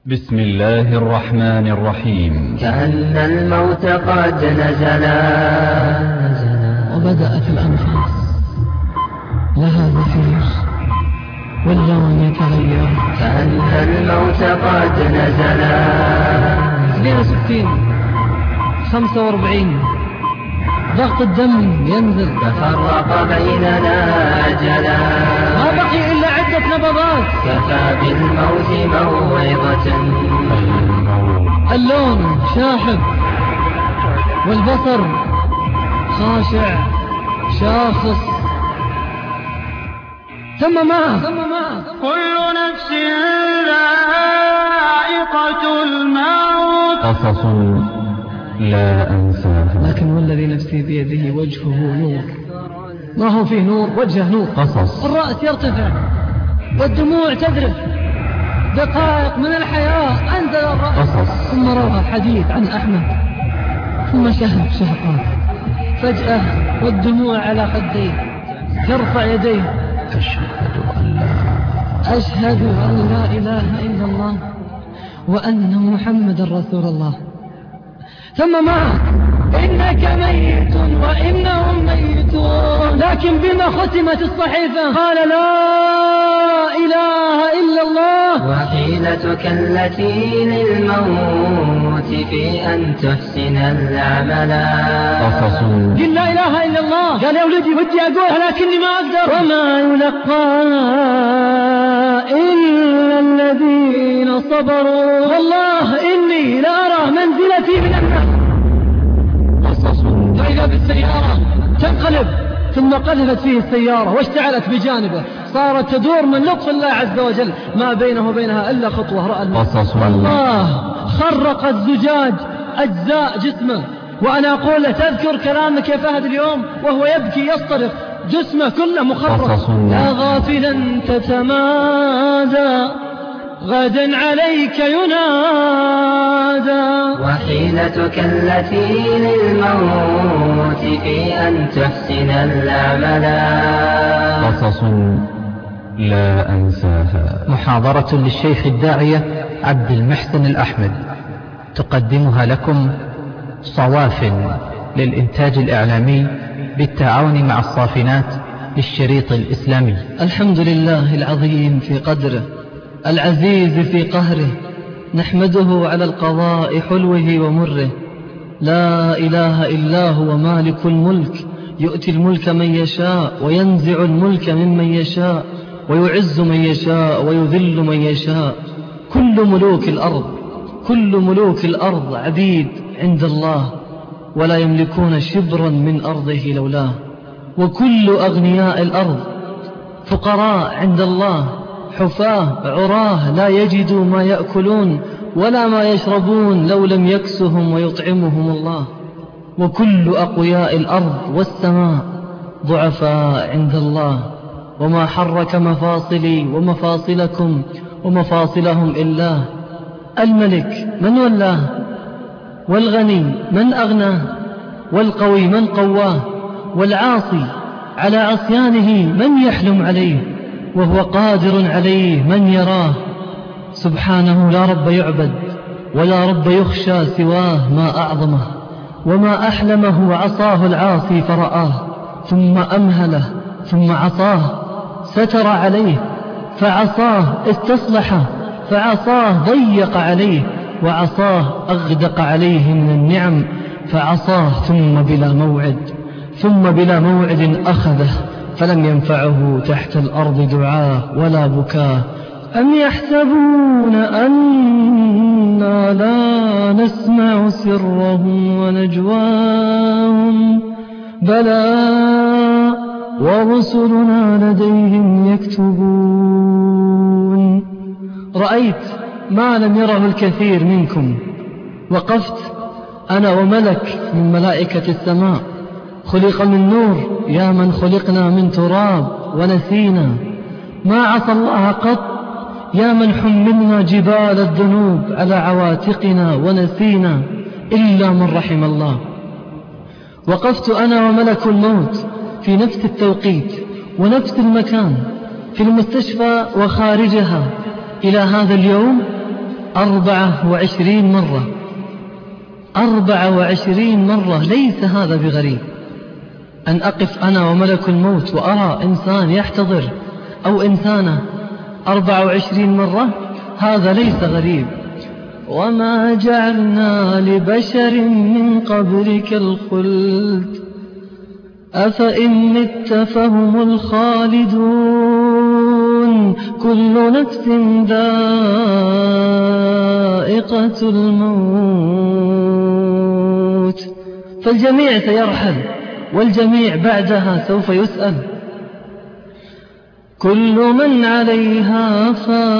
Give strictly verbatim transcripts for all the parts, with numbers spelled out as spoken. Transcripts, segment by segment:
بسم الله الرحمن الرحيم. كأن الموت قد نزلا وبدأت الأنفاس لها زفير واللون يتغير. كأن الموت قد نزلا اثنين وستين خمسة وأربعين ضغط الدم ينزل. تفرق بيننا أجلا ما بقي إلا عدة نبضات. كفى بالموت موعظة. اللون شاحب والبصر خاشع شاخص. ثم ما كل نفس ذائقة الموت. قصص لا أنساها. لكن والذي نفسي بيده وجهه نور. ما هو فيه نور؟ وجهه نور. قصص. الرأس يرتفع والدموع تذرف. دقائق من الحياة أنزل الرأس. قصص. ثم روى الحديث عن أحمد. ثم شهد شهقات. فجأة والدموع على خديه يرفع يديه. أشهد أن لا أشهد أن لا إله إلا الله وأن محمد رسول الله. ثم معك إنك ميت وإنهم ميتون. لكن بما ختمت الصحيفة؟ قال لا إله إلا الله. وحيلتك التي للموت في أن تحسن العمل. قصص. قل لا إله إلا الله. قال يا ولدي ودي أقولها لكني ما أقدر. وما يلقى إلا الذين صبروا. والله إني لأرى منزلتي من النار. قصص. فإذا بالسيارة تنقلب ثم قذفت فيه السيارة واشتعلت بجانبه. صارت تدور من لطف الله عز وجل ما بينه وبينها إلا خطوة. رأى الموت. قصص. والله خرق الزجاج أجزاء جسمه. وأنا أقول له تذكر كلامك يا فهد اليوم وهو يبكي يصطرخ جسمه كله مخرق. قصص. يا غافلا تتمادى غدا عليك ينادى. وحيلتك التي للموت في أن تحسن العمل. قصص لا أنساها. محاضرة للشيخ الداعية عبد المحسن الأحمد تقدمها لكم صواف للإنتاج الإعلامي بالتعاون مع الصافنات للشريط الإسلامي. الحمد لله العظيم في قدره العزيز في قهره. نحمده على القضاء حلوه ومره. لا إله إلا هو مالك الملك يؤتي الملك من يشاء وينزع الملك ممن يشاء ويعز من يشاء ويذل من يشاء. كل ملوك الأرض كل ملوك الأرض عبيد عند الله ولا يملكون شبرا من أرضه لولاه. وكل أغنياء الأرض فقراء عند الله حفاة عراه لا يجدوا ما يأكلون ولا ما يشربون لو لم يكسهم ويطعمهم الله. وكل أقوياء الأرض والسماء ضعفاء عند الله وما حرك مفاصلي ومفاصلكم ومفاصلهم إلا الملك من ولاه والغني من أغناه والقوي من قواه والعاصي على عصيانه من يحلم عليه وهو قادر عليه من يراه. سبحانه لا رب يعبد ولا رب يخشى سواه. ما أعظمه وما أحلمه وعصاه العاصي فرآه ثم أمهله ثم عصاه ستر عليه فعصاه استصلحه فعصاه ضيق عليه وعصاه أغدق عليه من النعم فعصاه ثم بلا موعد ثم بلا موعد أخذه فلم ينفعه تحت الأرض دعاء ولا بكاء. أم يحسبون أنا لا نسمع سرهم ونجواهم بلى ورسلنا لديهم يكتبون. رأيت ما لم يره الكثير منكم. وقفت أنا وملك من ملائكة السماء خلق من نور يا من خلقنا من تراب ونسينا. ما عصى الله قط يا من حملنا جبال الذنوب على عواتقنا ونسينا إلا من رحم الله. وقفت أنا وملك الموت في نفس التوقيت ونفس المكان في المستشفى وخارجها إلى هذا اليوم أربعة وعشرين مرة، أربعة وعشرين مرة. ليس هذا بغريب أن أقف أنا وملك الموت وأرى إنسان يحتضر أو إنسانة أربعة وعشرين مرة، هذا ليس غريب. وما جعلنا لبشر من قبلك الخلد أفإن مت فهم الخالدون كل نفس ذائقة الموت. فالجميع سيرحل والجميع بعدها سوف يسأل. كل من عليها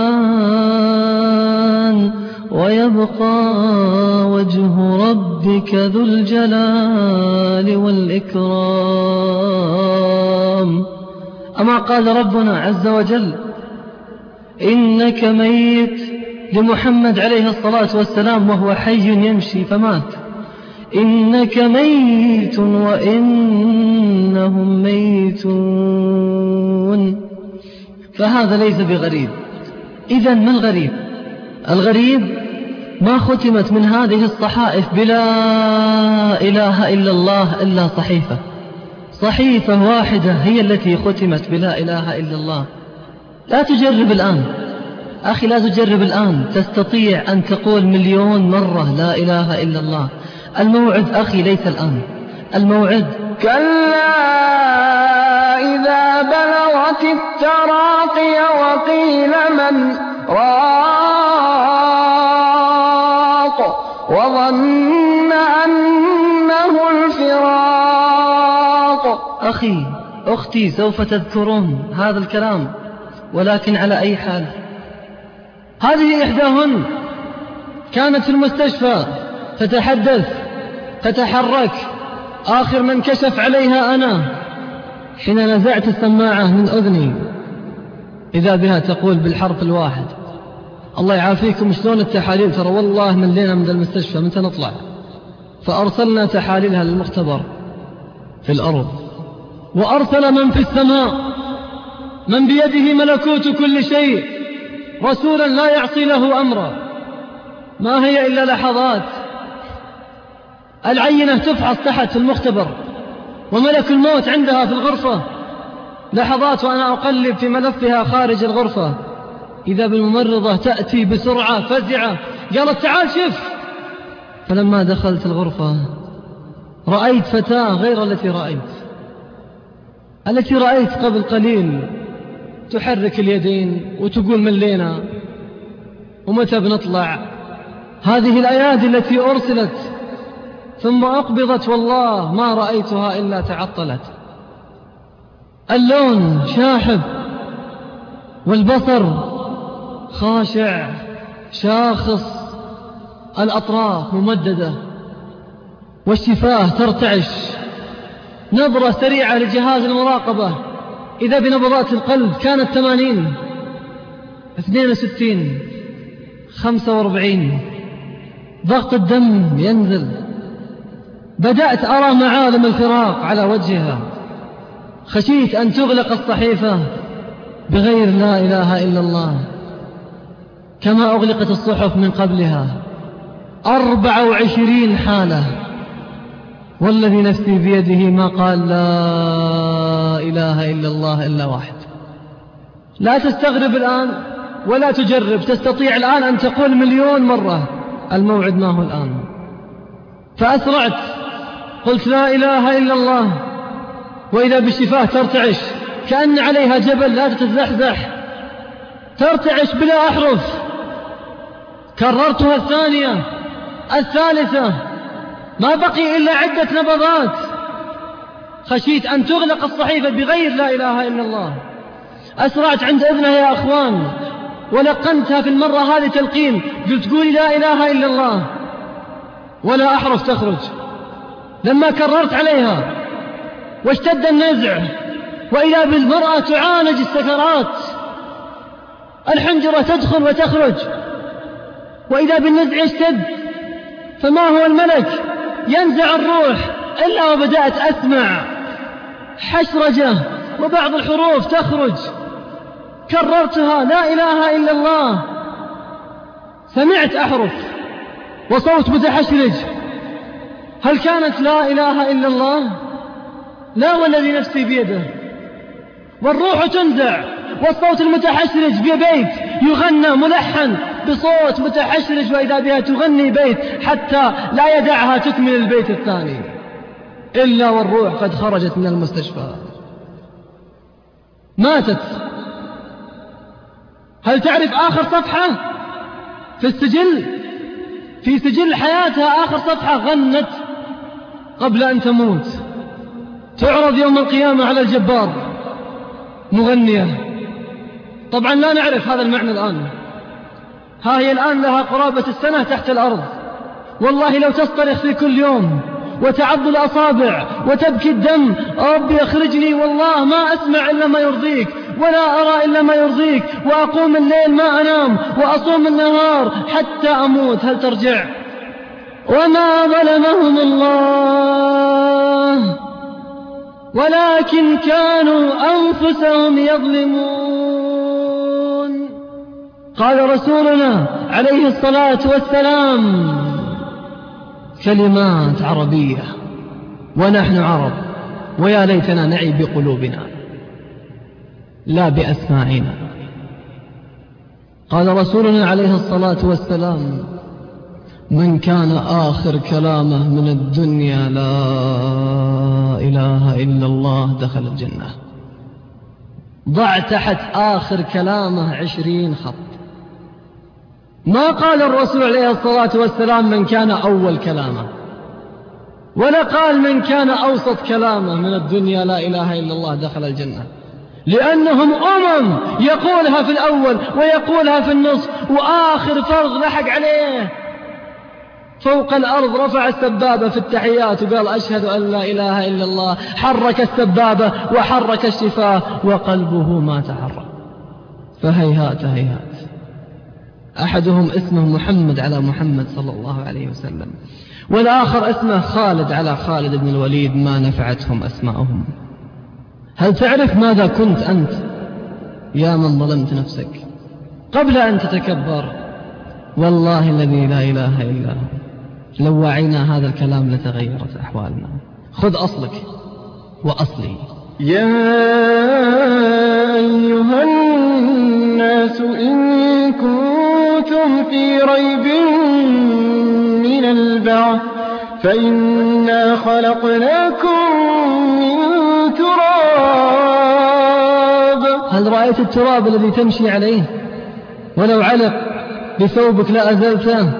فان ويبقى وجه ربك ذو الجلال والإكرام. أما قال ربنا عز وجل إنك ميت لمحمد عليه الصلاة والسلام وهو حي يمشي فمات، إنك ميت وإنهم ميتون. فهذا ليس بغريب. إذن ما الغريب؟ الغريب ما ختمت من هذه الصحائف بلا إله إلا الله إلا صحيفة، صحيفة واحدة هي التي ختمت بلا إله إلا الله. لا تجرب الآن أخي، لا تجرب الآن تستطيع أن تقول مليون مرة لا إله إلا الله. الموعد أخي ليس الآن، الموعد كلا إذا بلغت التراقي وقيل من راق وظن أنه الفراق. أخي أختي سوف تذكرون هذا الكلام، ولكن على أي حال. هذه إحداهن كانت في المستشفى تتحدث تتحرك، آخر من كشف عليها أنا حين نزعت السماعة من أذني، إذا بها تقول بالحرف الواحد الله يعافيكم شلون التحاليل، ترى والله ملينا من المستشفى متى نطلع. فأرسلنا تحاليلها للمختبر في الأرض، وأرسل من في السماء من بيده ملكوت كل شيء رسولا لا يعصي له أمرا. ما هي إلا لحظات، العينة تفحص تحت في المختبر وملك الموت عندها في الغرفة. لحظات وأنا أقلب في ملفها خارج الغرفة، إذا بالممرضة تأتي بسرعة فزعة قالت تعال شف. فلما دخلت الغرفة رأيت فتاة غير التي رأيت التي رأيت قبل قليل، تحرك اليدين وتقول ملينا ومتى بنطلع. هذه الأيادي التي أرسلت ثم أقبضت والله ما رأيتها إلا تعطلت. اللون شاحب والبصر خاشع شاخص، الأطراف ممددة والشفاه ترتعش. نظرة سريعة لجهاز المراقبة، إذا بنبضات القلب كانت ثمانين، اثنين وستين، خمسة واربعين، ضغط الدم ينزل. بدأت أرى معالم الفراق على وجهها. خشيت أن تغلق الصحيفة بغير لا إله إلا الله كما أغلقت الصحف من قبلها. أربع وعشرين حالة، والذي نفسي بيده ما قال لا إله إلا الله إلا واحد. لا تستغرب الآن ولا تجرب، تستطيع الآن أن تقول مليون مرة الموعد ما هو الآن. فأسرعت قلت لا إله إلا الله، وإذا بالشفاه ترتعش كأن عليها جبل لا تتزحزح، ترتعش بلا أحرف. كررتها الثانية الثالثة، ما بقي إلا عدة نبضات. خشيت أن تغلق الصحيفة بغير لا إله إلا الله. أسرعت عند إذنها يا أخوان ولقنتها في المرة هذه تلقين، قلت قولي لا إله إلا الله ولا أحرف تخرج. لما كررت عليها واشتد النزع، وإذا بالمرأة تعالج السكرات، الحنجرة تدخل وتخرج، وإذا بالنزع يشتد، فما هو الملك ينزع الروح إلا وبدأت أسمع حشرجة وبعض الحروف تخرج. كررتها لا إله إلا الله، سمعت أحرف وصوت متحشرج، هل كانت لا إله إلا الله؟ لا والذي نفسي بيده. والروح تنزع والصوت المتحشرج ببيت يغنى ملحن بصوت متحشرج، وإذا بها تغني بيت حتى لا يدعها تكمل البيت الثاني إلا والروح قد خرجت من المستشفى، ماتت. هل تعرف آخر صفحة في السجل، في سجل حياتها آخر صفحة غنت قبل أن تموت، تعرض يوم القيامة على الجبار مغنية. طبعا لا نعرف هذا المعنى الآن، ها هي الآن لها قرابة السنة تحت الأرض، والله لو تصطرخ في كل يوم وتعض الأصابع وتبكي الدم، ربي أخرجني والله ما أسمع إلا ما يرضيك ولا أرى إلا ما يرضيك، وأقوم الليل ما أنام وأصوم النهار حتى أموت، هل ترجع؟ وما ظلمهم الله ولكن كانوا أنفسهم يظلمون. قال رسولنا عليه الصلاة والسلام كلمات عربية ونحن عرب، ويا ليتنا نعي بقلوبنا لا بأسماعنا. قال رسولنا عليه الصلاة والسلام من كان آخر كلامه من الدنيا لا إله إلا الله دخل الجنة. ضع تحت آخر كلامه عشرين خط. ما قال الرسول عليه الصلاة والسلام من كان أول كلامه، ولا قال من كان أوسط كلامه من الدنيا لا إله إلا الله دخل الجنة، لأنهم أمم يقولها في الأول ويقولها في النصف، وآخر فرض لحق عليه فوق الأرض رفع السبابة في التحيات وقال أشهد أن لا إله إلا الله، حرك السبابة وحرك الشفاه وقلبه ما تحرك. فهيهات هيهات. أحدهم اسمه محمد على محمد صلى الله عليه وسلم، والآخر اسمه خالد على خالد بن الوليد، ما نفعتهم أسماءهم. هل تعرف ماذا كنت أنت يا من ظلمت نفسك قبل أن تتكبر؟ والله الذي لا إله إلا هو لو وعينا هذا الكلام لتغيرت أحوالنا. خذ أصلك وأصلي. يا أيها الناس إن كنتم في ريب من البعث فإنا خلقناكم من تراب. هل رأيت التراب الذي تمشي عليه؟ ولو علق بثوبك لأزلته.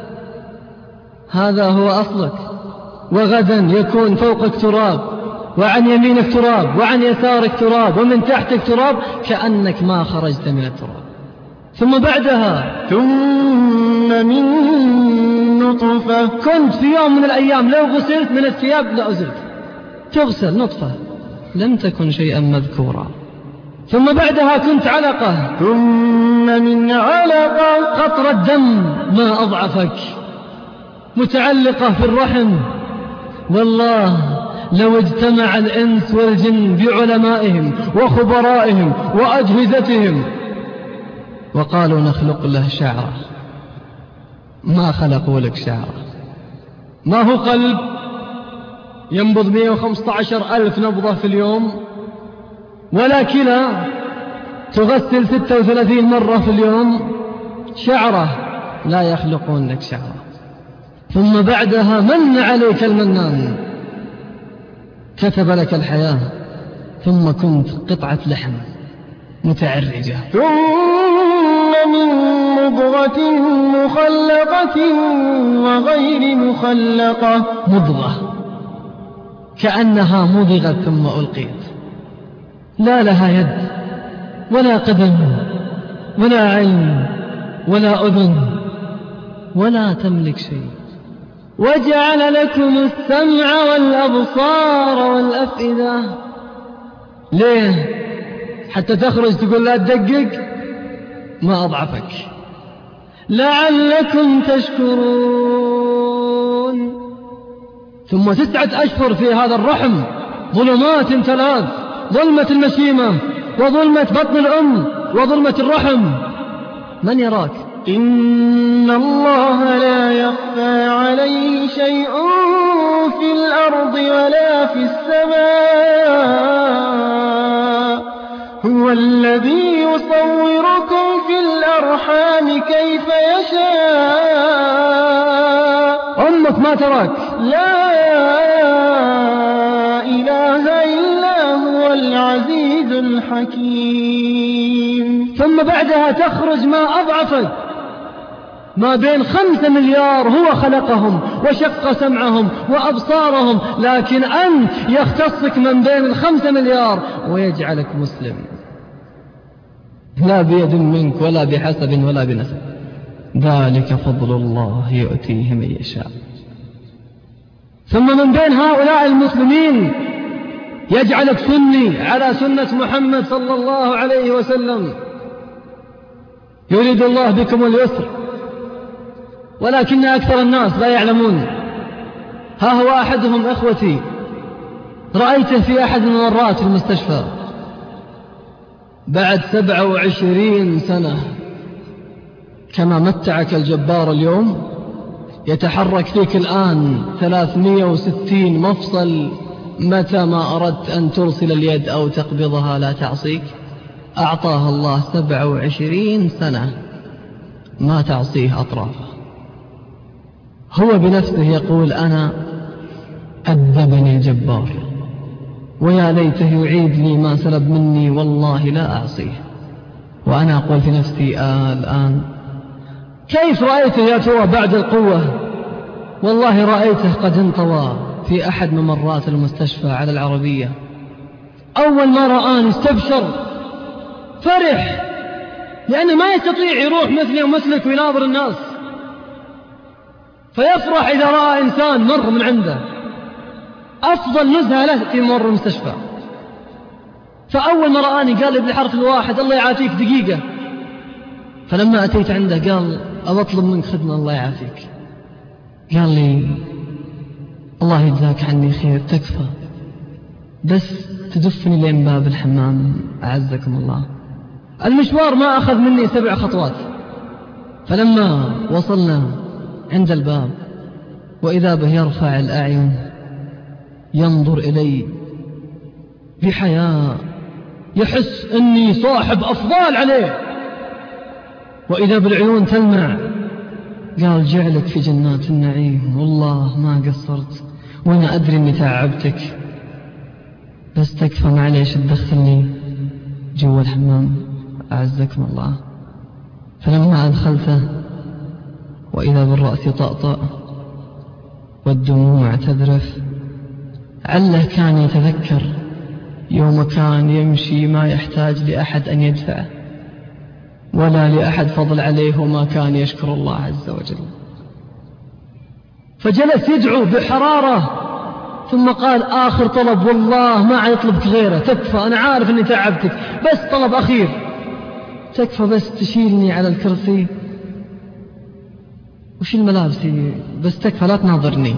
هذا هو أصلك، وغدا يكون فوقك تراب، وعن يمينك تراب، وعن يسارك تراب، ومن تحتك تراب، كأنك ما خرجت من التراب. ثم بعدها ثم من نطفة. كنت في يوم من الأيام لو غسلت من الثياب لأزلت، تغسل نطفة لم تكن شيئا مذكورا. ثم بعدها كنت علقة، ثم من علقة قطرة دم ما أضعفك متعلقة في الرحم. والله لو اجتمع الإنس والجن بعلمائهم وخبرائهم وأجهزتهم وقالوا نخلق له شعرة، ما خلقوا لك شعرة. ما هو قلب ينبض مئة وخمسة عشر ألف نبضة في اليوم، ولا كلى تغسل ستة وثلاثين مرة في اليوم. شعرة لا يخلقون لك شعرة. ثم بعدها من عليك المنان، كتب لك الحياة، ثم كنت قطعة لحم متعرجة. ثم من مضغة مخلقة وغير مخلقة. مضغة كأنها مضغت ثم ألقيت، لا لها يد ولا قدم ولا عين ولا أذن ولا تملك شيء. وجعل لكم السمع والأبصار والأفئدة. ليه؟ حتى تخرج تقول لا تدقق؟ ما أضعفك. لعلكم تشكرون. ثم تسعة أشهر في هذا الرحم، ظلمات ثلاث، ظلمة المشيمة وظلمة بطن الأم وظلمة الرحم. من يراك؟ إن الله لا يخفى عليه شيء في الأرض ولا في السماء هو الذي يصوركم في الأرحام كيف يشاء. أمك ما تراك. لا إله إلا هو العزيز الحكيم. ثم بعدها تخرج ما أضعفك. ما بين خمسة مليار هو خلقهم وشق سمعهم وأبصارهم، لكن أنت يختصك من بين الخمسة مليار ويجعلك مسلم، لا بيد منك ولا بحسب ولا بنسب. ذلك فضل الله يؤتيه من يشاء. ثم من بين هؤلاء المسلمين يجعلك سني على سنة محمد صلى الله عليه وسلم. يريد الله بكم اليسر ولكن أكثر الناس لا يعلمون. ها هو أحدهم إخوتي رأيته في أحد المرات في المستشفى بعد سبع وعشرين سنة، كما متعك الجبار اليوم يتحرك فيك الآن ثلاثمائة وستين مفصل، متى ما أردت أن ترسل اليد أو تقبضها لا تعصيك. أعطاها الله سبع وعشرين سنة ما تعصيه أطرافه. هو بنفسه يقول أنا أدبني الجبار ويا ليته يعيد لي ما سلب مني، والله لا أعصيه. وأنا أقول في نفسي آه الآن كيف رأيته يتوى بعد القوة؟ والله رأيته قد انطوى في أحد ممرات المستشفى على العربية. أول ما رآني استبشر، فرح، لأنه ما يستطيع يروح مثلي ومثلك ويناظر الناس، فيفرح إذا رأى إنسان مر من عنده. أفضل نزهة له في ممر المستشفى. فأول ما رآني قال لي بالحرف الواحد الله يعافيك دقيقة. فلما أتيت عنده قال أطلب منك خدمة الله يعافيك. قال لي الله يجزاك عني خير، تكفى بس تدفني لين باب الحمام أعزكم الله. المشوار ما أخذ مني سبع خطوات. فلما وصلنا عند الباب وإذا به يرفع الأعين ينظر إلي بحياء، يحس أني صاحب أفضال عليه، وإذا بالعيون تلمع. قال جعلك في جنات النعيم، والله ما قصرت وأنا أدري أني تعبتك، بس تكفى معليش تدخلني جوا الحمام أعزكم الله. فلما أدخلته وإذا بالرأس يطأطأ والدموع تذرف، عله كان يتذكر يوم كان يمشي ما يحتاج لأحد أن يدفعه ولا لأحد فضل عليه، وما كان يشكر الله عز وجل. فجلس يدعو بحرارة ثم قال آخر طلب، والله ما عيطلبك غيره، تكفى أنا عارف أني تعبتك، بس طلب أخير، تكفى بس تشيلني على الكرسي وشيل ملابسي، بس تكفى لا تناظرني.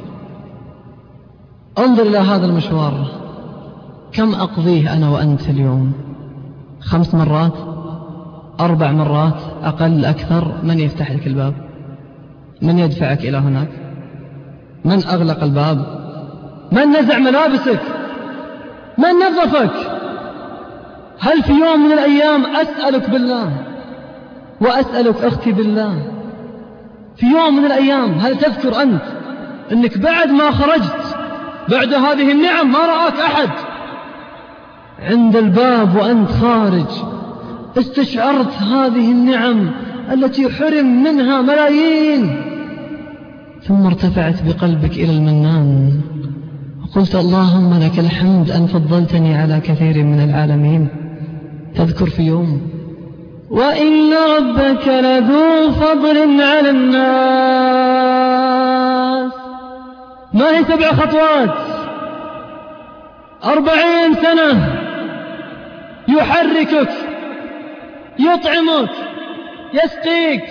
انظر إلى هذا المشوار كم أقضيه أنا وأنت اليوم، خمس مرات، أربع مرات، أقل أكثر. من يفتح لك الباب؟ من يدفعك إلى هناك؟ من أغلق الباب؟ من نزع ملابسك؟ من نظفك؟ هل في يوم من الأيام أسألك بالله وأسألك أختي بالله، في يوم من الأيام هل تذكر أنت أنك بعد ما خرجت بعد هذه النعم ما رآك أحد عند الباب وأنت خارج استشعرت هذه النعم التي حرم منها ملايين، ثم ارتفعت بقلبك إلى المنان وقلت اللهم لك الحمد أن فضلتني على كثير من العالمين؟ تذكر في يوم وإن ربك لذو فضل على الناس، ما هي سبع خطوات، أربعين سنة يحركك، يطعمك، يسقيك.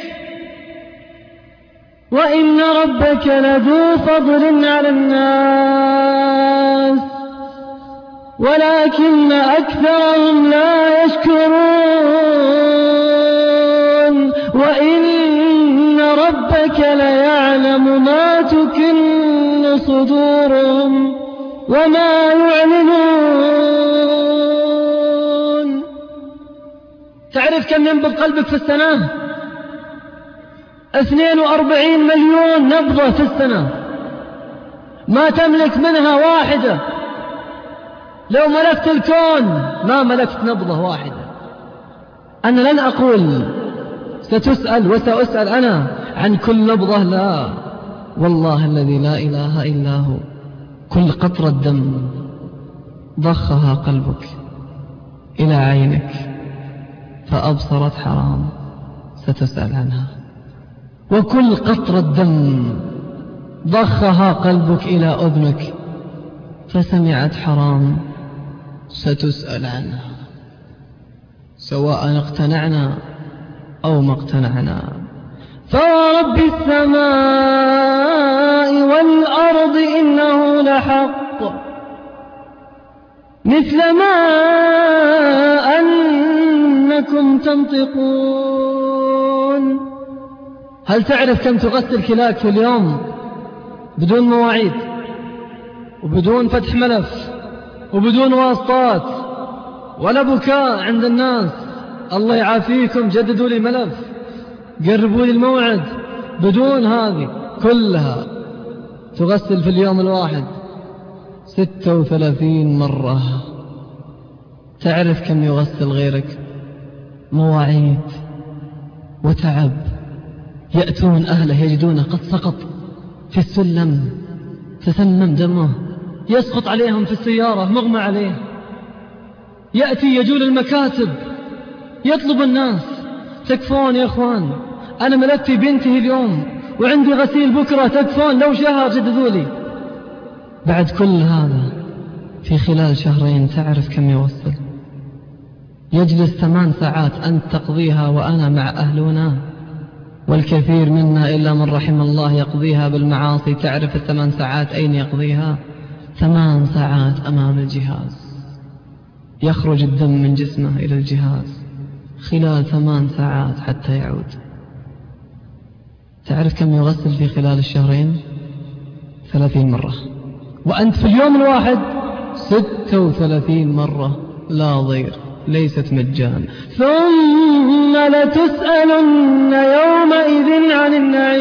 وإن ربك لذو فضل على الناس ولكن أكثرهم لا يشكرون. وإن ربك ليعلم ما تكن صدورهم وما يعلنون. تعرف كم ينبض قلبك في السنة؟ اثنين وأربعين مليون نبضة في السنة، ما تملك منها واحدة. لو ملكت الكون ما ملكت نبضة واحدة. أنا لن أقول ستسأل وسأسأل أنا عن كل نبضة، لا، والله الذي لا إله إلا هو، كل قطرة دم ضخها قلبك إلى عينك فأبصرت حرام ستسأل عنها، وكل قطرة دم ضخها قلبك إلى أذنك فسمعت حرام ستسأل عنها، سواء اقتنعنا أو ما اقتنعنا. فورب السماء والأرض إنه لحق مثل ما أنكم تنطقون. هل تعرف كم تغسل كلاك في اليوم بدون مواعيد وبدون فتح ملف وبدون واسطات ولا بكاء عند الناس؟ الله يعافيكم، جددوا لي ملف، قربوا لي الموعد، بدون هذه كلها تغسل في اليوم الواحد ستة وثلاثين مرة. تعرف كم يغسل غيرك؟ مواعيد وتعب، يأتون أهله يجدونه قد سقط في السلم تسمم دمه، يسقط عليهم في السيارة مغمى عليه، يأتي يجول المكاتب يطلب الناس تكفون يا أخوان، أنا ملكتي بنتي اليوم وعندي غسيل بكرة، تكفون لو شهر جددوا لي. بعد كل هذا في خلال شهرين تعرف كم يوصل؟ يجلس ثمان ساعات أنت تقضيها وأنا مع أهلنا، والكثير منا إلا من رحم الله يقضيها بالمعاصي. تعرف الثمان ساعات أين يقضيها؟ ثمان ساعات أمام الجهاز، يخرج الدم من جسمه إلى الجهاز خلال ثمان ساعات حتى يعود. تعرف كم يغسل في خلال الشهرين؟ ثلاثين مرة، وأنت في اليوم الواحد ستة وثلاثين مرة، لا ضير، ليست مجان. ثم لتسألن يومئذ عن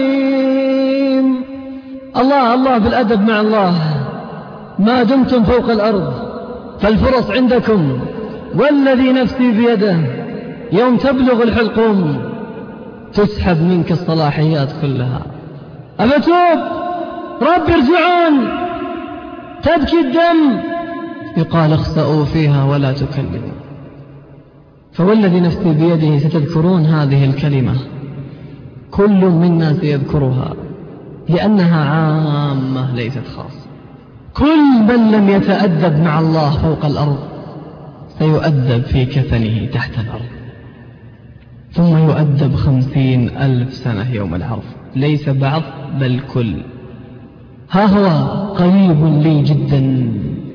النعيم. الله الله بالأدب مع الله، ما دمتم فوق الأرض فالفرص عندكم، والذي نفسي بيده يوم تبلغ الحلقوم تسحب منك الصلاحيات كلها. أبتوب رب ارجعون، تبكي الدم، يقال اخسأوا فيها ولا تكلموا. فوالذي نفسي بيده ستذكرون هذه الكلمة، كل منا سيذكرها لأنها عامة ليست خاصة. كل من لم يتأدب مع الله فوق الأرض سيؤدب في كفنه تحت الأرض، ثم يؤدب خمسين ألف سنة يوم العرض، ليس بعض بل كل. ها هو قريب لي جدا،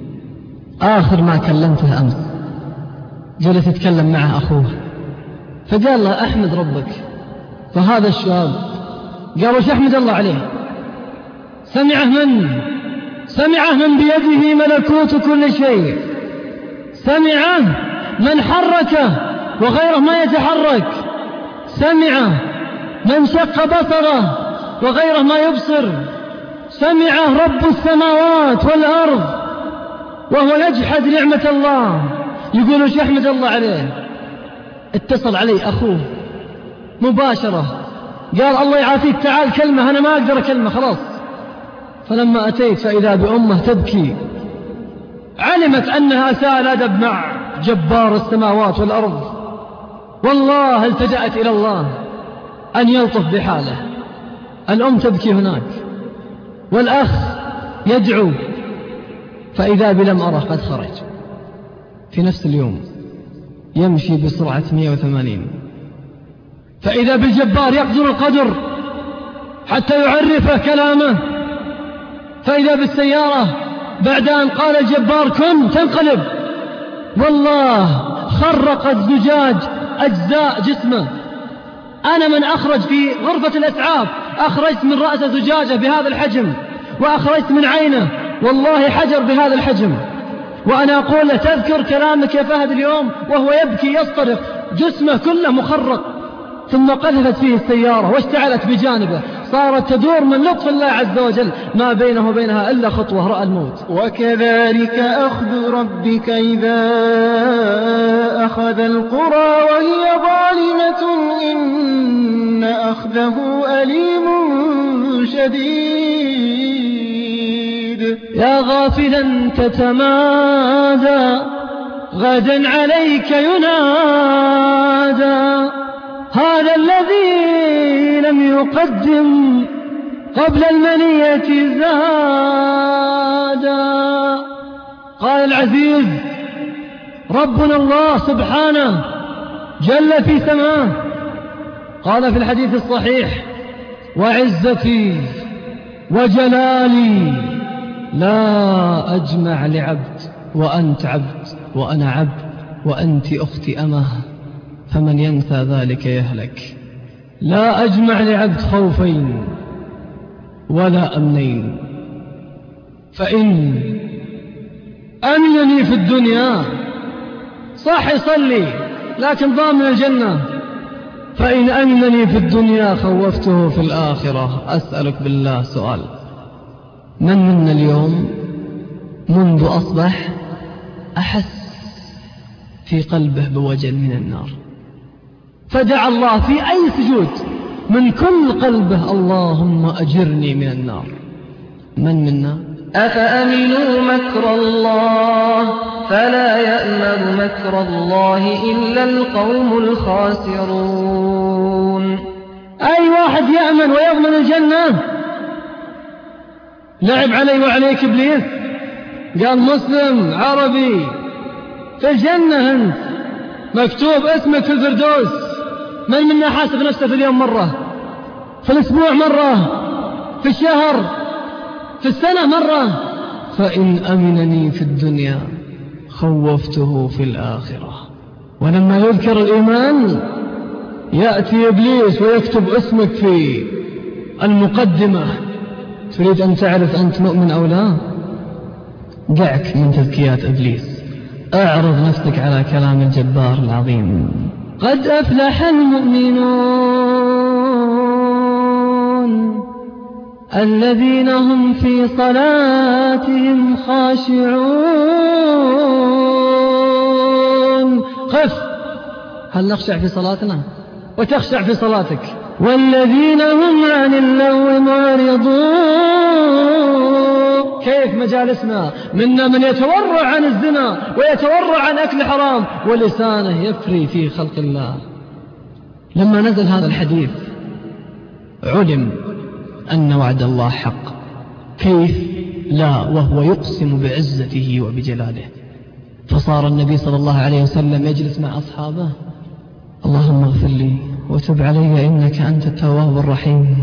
آخر ما كلمته أمس جلس يتكلم مع أخوه فقال له أحمد ربك. فهذا الشاب قال وش أحمد الله عليه؟ سمعه من؟ سمعه من بيده ملكوت كل شيء، سمعه من حركه وغيره ما يتحرك، سمعه من شق بصره وغيره ما يبصر، سمعه رب السماوات والأرض وهو يجحد نعمة الله، يقول وش أحمد الله عليه؟ اتصل علي أخوه مباشرة قال الله يعافيك تعال كلمة، أنا ما أقدر أكلمة خلاص. فلما أتيت فإذا بأمه تبكي، علمت أنها ساء الأدب مع جبار السماوات والأرض، والله التجأت إلى الله أن يلطف بحاله. الأم تبكي هناك والأخ يدعو، فإذا بلم أره قد خرج في نفس اليوم يمشي بسرعة مئة وثمانين، فإذا بالجبار يقدر القدر حتى يعرفه كلامه، فإذا بالسيارة بعد أن قال الجبار كن تنقلب، والله خرقت زجاج أجزاء جسمه أنا من أخرج في غرفة الإسعاف، أخرجت من رأسه زجاجة بهذا الحجم، وأخرجت من عينه والله حجر بهذا الحجم، وأنا أقول له تذكر كلامك يا فهد اليوم وهو يبكي يصطرخ، جسمه كله مخرق، ثم قذفت فيه السيارة واشتعلت بجانبه، صارت تدور من لطف الله عز وجل ما بينه وبينها إلا خطوة، رأى الموت. وكذلك أخذ ربك إذا أخذ القرى وهي ظالمة إن أخذه أليم شديد. يا غافلا تتمادى غدا عليك ينادى، هذا الذي لم يقدم قبل المنية زادا. قال العزيز ربنا الله سبحانه جل في سماه، قال في الحديث الصحيح وعزتي وجلالي لا أجمع لعبد وأنت عبد وأنا عبد وأنت أختي أمه، فمن ينسى ذلك يهلك. لا أجمع لعبد خوفين ولا أمنين، فإن أمنني في الدنيا صح يصلي لكن ضامن الجنة، فإن أمنني في الدنيا خوفته في الآخرة. أسألك بالله سؤال، من منا اليوم منذ أصبح أحس في قلبه بوجل من النار، فدعا الله في أي سجود من كل قلبه اللهم أجرني من النار؟ من منا؟ أفأمنوا مكر الله فلا يأمن مكر الله إلا القوم الخاسرون. أي واحد يأمن ويضمن الجنة؟ لعب علي وعليك إبليس، قال مسلم عربي في الجنة أنت، مكتوب اسمك في الفردوس. من منا حاسب نفسه في اليوم مرة، في الأسبوع مرة، في الشهر، في السنة مرة؟ فإن أمنني في الدنيا خوفته في الآخرة. ولما يذكر الإيمان يأتي إبليس ويكتب اسمك في المقدمة. تريد أن تعرف أنت مؤمن أو لا؟ دعك من تزكيات إبليس، أعرض نفسك على كلام الجبار العظيم. قد أفلح المؤمنون الذين هم في صلاتهم خاشعون. قف، هل نخشع في صلاتنا وتخشع في صلاتك؟ والذين هم عن اللغو معرضون. كيف مجالسنا؟ منا من يتورع عن الزنا ويتورع عن أكل حرام ولسانه يفري في خلق الله. لما نزل هذا الحديث علم أن وعد الله حق، كيف لا وهو يقسم بعزته وبجلاله. فصار النبي صلى الله عليه وسلم يجلس مع أصحابه، اللهم اغفر لي وتب علي إنك أنت التواب الرحيم،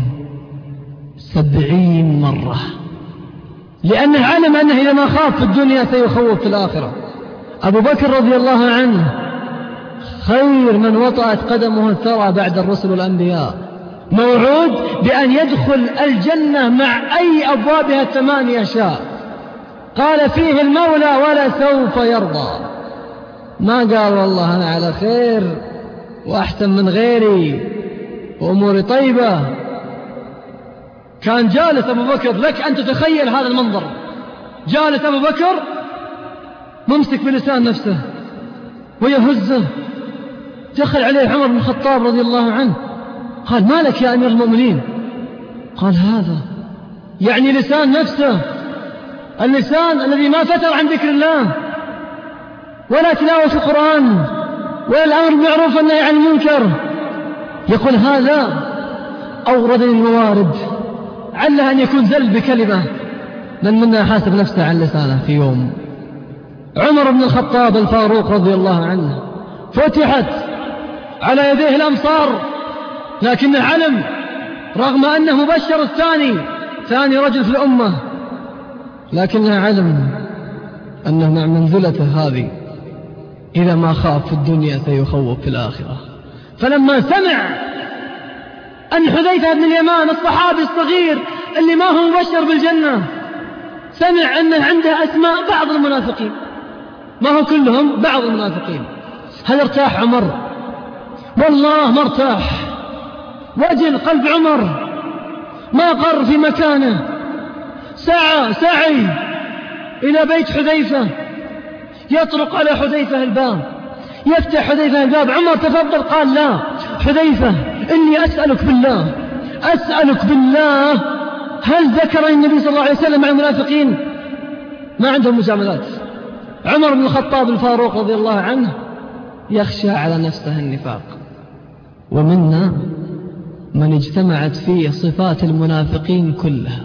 سبعين مرة، لأنه علم أنه إذا ما خاف في الدنيا سيخوف في الآخرة. أبو بكر رضي الله عنه خير من وطأت قدمه الثرى بعد الرسل والأنبياء، موعود بأن يدخل الجنة مع أي أبوابها الثمانية شاء. قال فيه المولى ولا سوف يرضى، ما قال والله أنا على خير وأحسن من غيري وأموري طيبة. كان جالس أبو بكر، لك أن تتخيل هذا المنظر، جالس أبو بكر ممسك بلسان نفسه ويهزه. دخل عليه عمر بن الخطاب رضي الله عنه، قال ما لك يا أمير المؤمنين؟ قال هذا يعني لسان نفسه، اللسان الذي ما فتر عن ذكر الله ولا تلاوة القرآن ولا الأمر بالمعروف والنهي عن المنكر. يقول هذا أوردني الموارد، علها أن يكون زل بكلمة. من منا حاسب نفسه عن لسانه في يوم؟ عمر بن الخطاب الفاروق رضي الله عنه فتحت على يديه الأمصار، لكنه علم رغم أنه مبشر الثاني ثاني رجل في الأمة، لكنه علم أنه مع منزلته هذه إذا ما خاف في الدنيا سيخوف في الآخرة. فلما سمع أن حذيفة بن اليمان الصحابي الصغير اللي ما هو مبشر بالجنة سمع أنه عنده أسماء بعض المنافقين، ما هو كلهم، بعض المنافقين. هل ارتاح عمر؟ والله ما ارتاح، وجل قلب عمر، ما قر في مكانه، سعى سعي إلى بيت حذيفة، يطرق على حذيفة الباب، يفتح حذيفة الباب، عمر تفضل، قال لا حذيفة إني أسألك بالله أسألك بالله هل ذكرني النبي صلى الله عليه وسلم مع المنافقين؟ ما عندهم مجاملات. عمر بن الخطاب الفاروق رضي الله عنه يخشى على نفسه النفاق، ومنا من اجتمعت فيه صفات المنافقين كلها،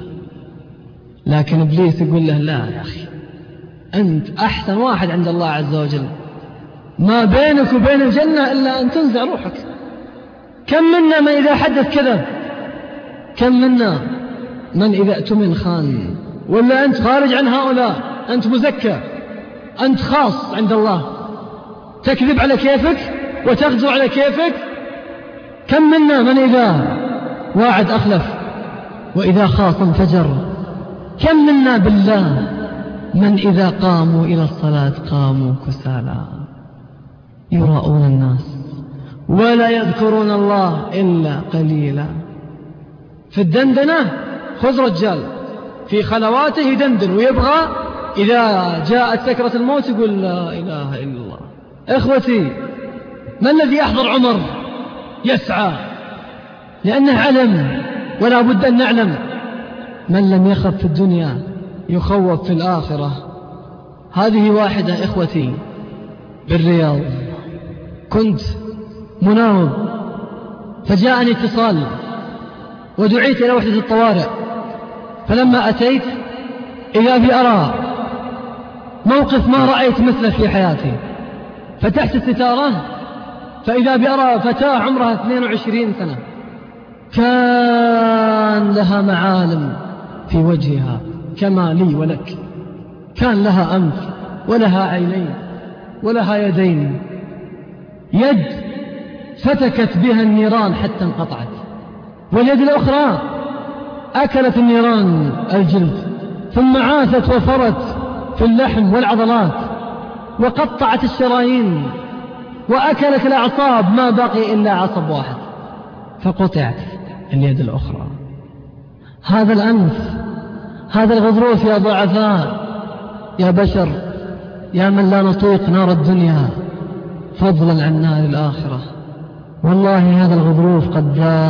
لكن إبليس يقول له لا يا أخي أنت أحسن واحد عند الله عز وجل، ما بينك وبين الجنة إلا أن تنزع روحك. كم منا من إذا حدث كذب، كم منا من إذا اؤتمن خان، ولا أنت خارج عن هؤلاء، أنت مزكى، أنت خاص عند الله، تكذب على كيفك وتغزو على كيفك. كم منا من إذا واعد أخلف، وإذا خاصم فجر. كم منا بالله من إذا قاموا إلى الصلاة قاموا كسالى يراؤون الناس ولا يذكرون الله إلا قليلا. في الدندنة خذ رجال في خلواته يدندن ويبغى إذا جاءت سكرة الموت يقول لا إله إلا الله. إخوتي، ما الذي يحضر عمر؟ يسعى لأنه علم، ولا بد أن نعلم من لم يخف في الدنيا يخوف في الآخرة. هذه واحدة إخوتي بالرياض، كنت مناوب فجاءني اتصال ودعيت إلى وحدة الطوارئ، فلما أتيت إذا بي أرى موقف ما رأيت مثله في حياتي. فتحت الستارة فإذا بي أرى فتاة عمرها اثنين وعشرين سنة، كان لها معالم في وجهها كما لي ولك، كان لها أنف ولها عينين ولها يدين، يد فتكت بها النيران حتى انقطعت، واليد الأخرى أكلت النيران الجلد، ثم عاثت وفرت في اللحم والعضلات وقطعت الشرايين وأكلت الأعصاب، ما بقي إلا عصب واحد فقطعت اليد الأخرى. هذا الأنف، هذا الغضروف يا ضعفاء، يا بشر، يا من لا نطيق نار الدنيا فضلا عن نار الآخرة. والله هذا الغضروف قد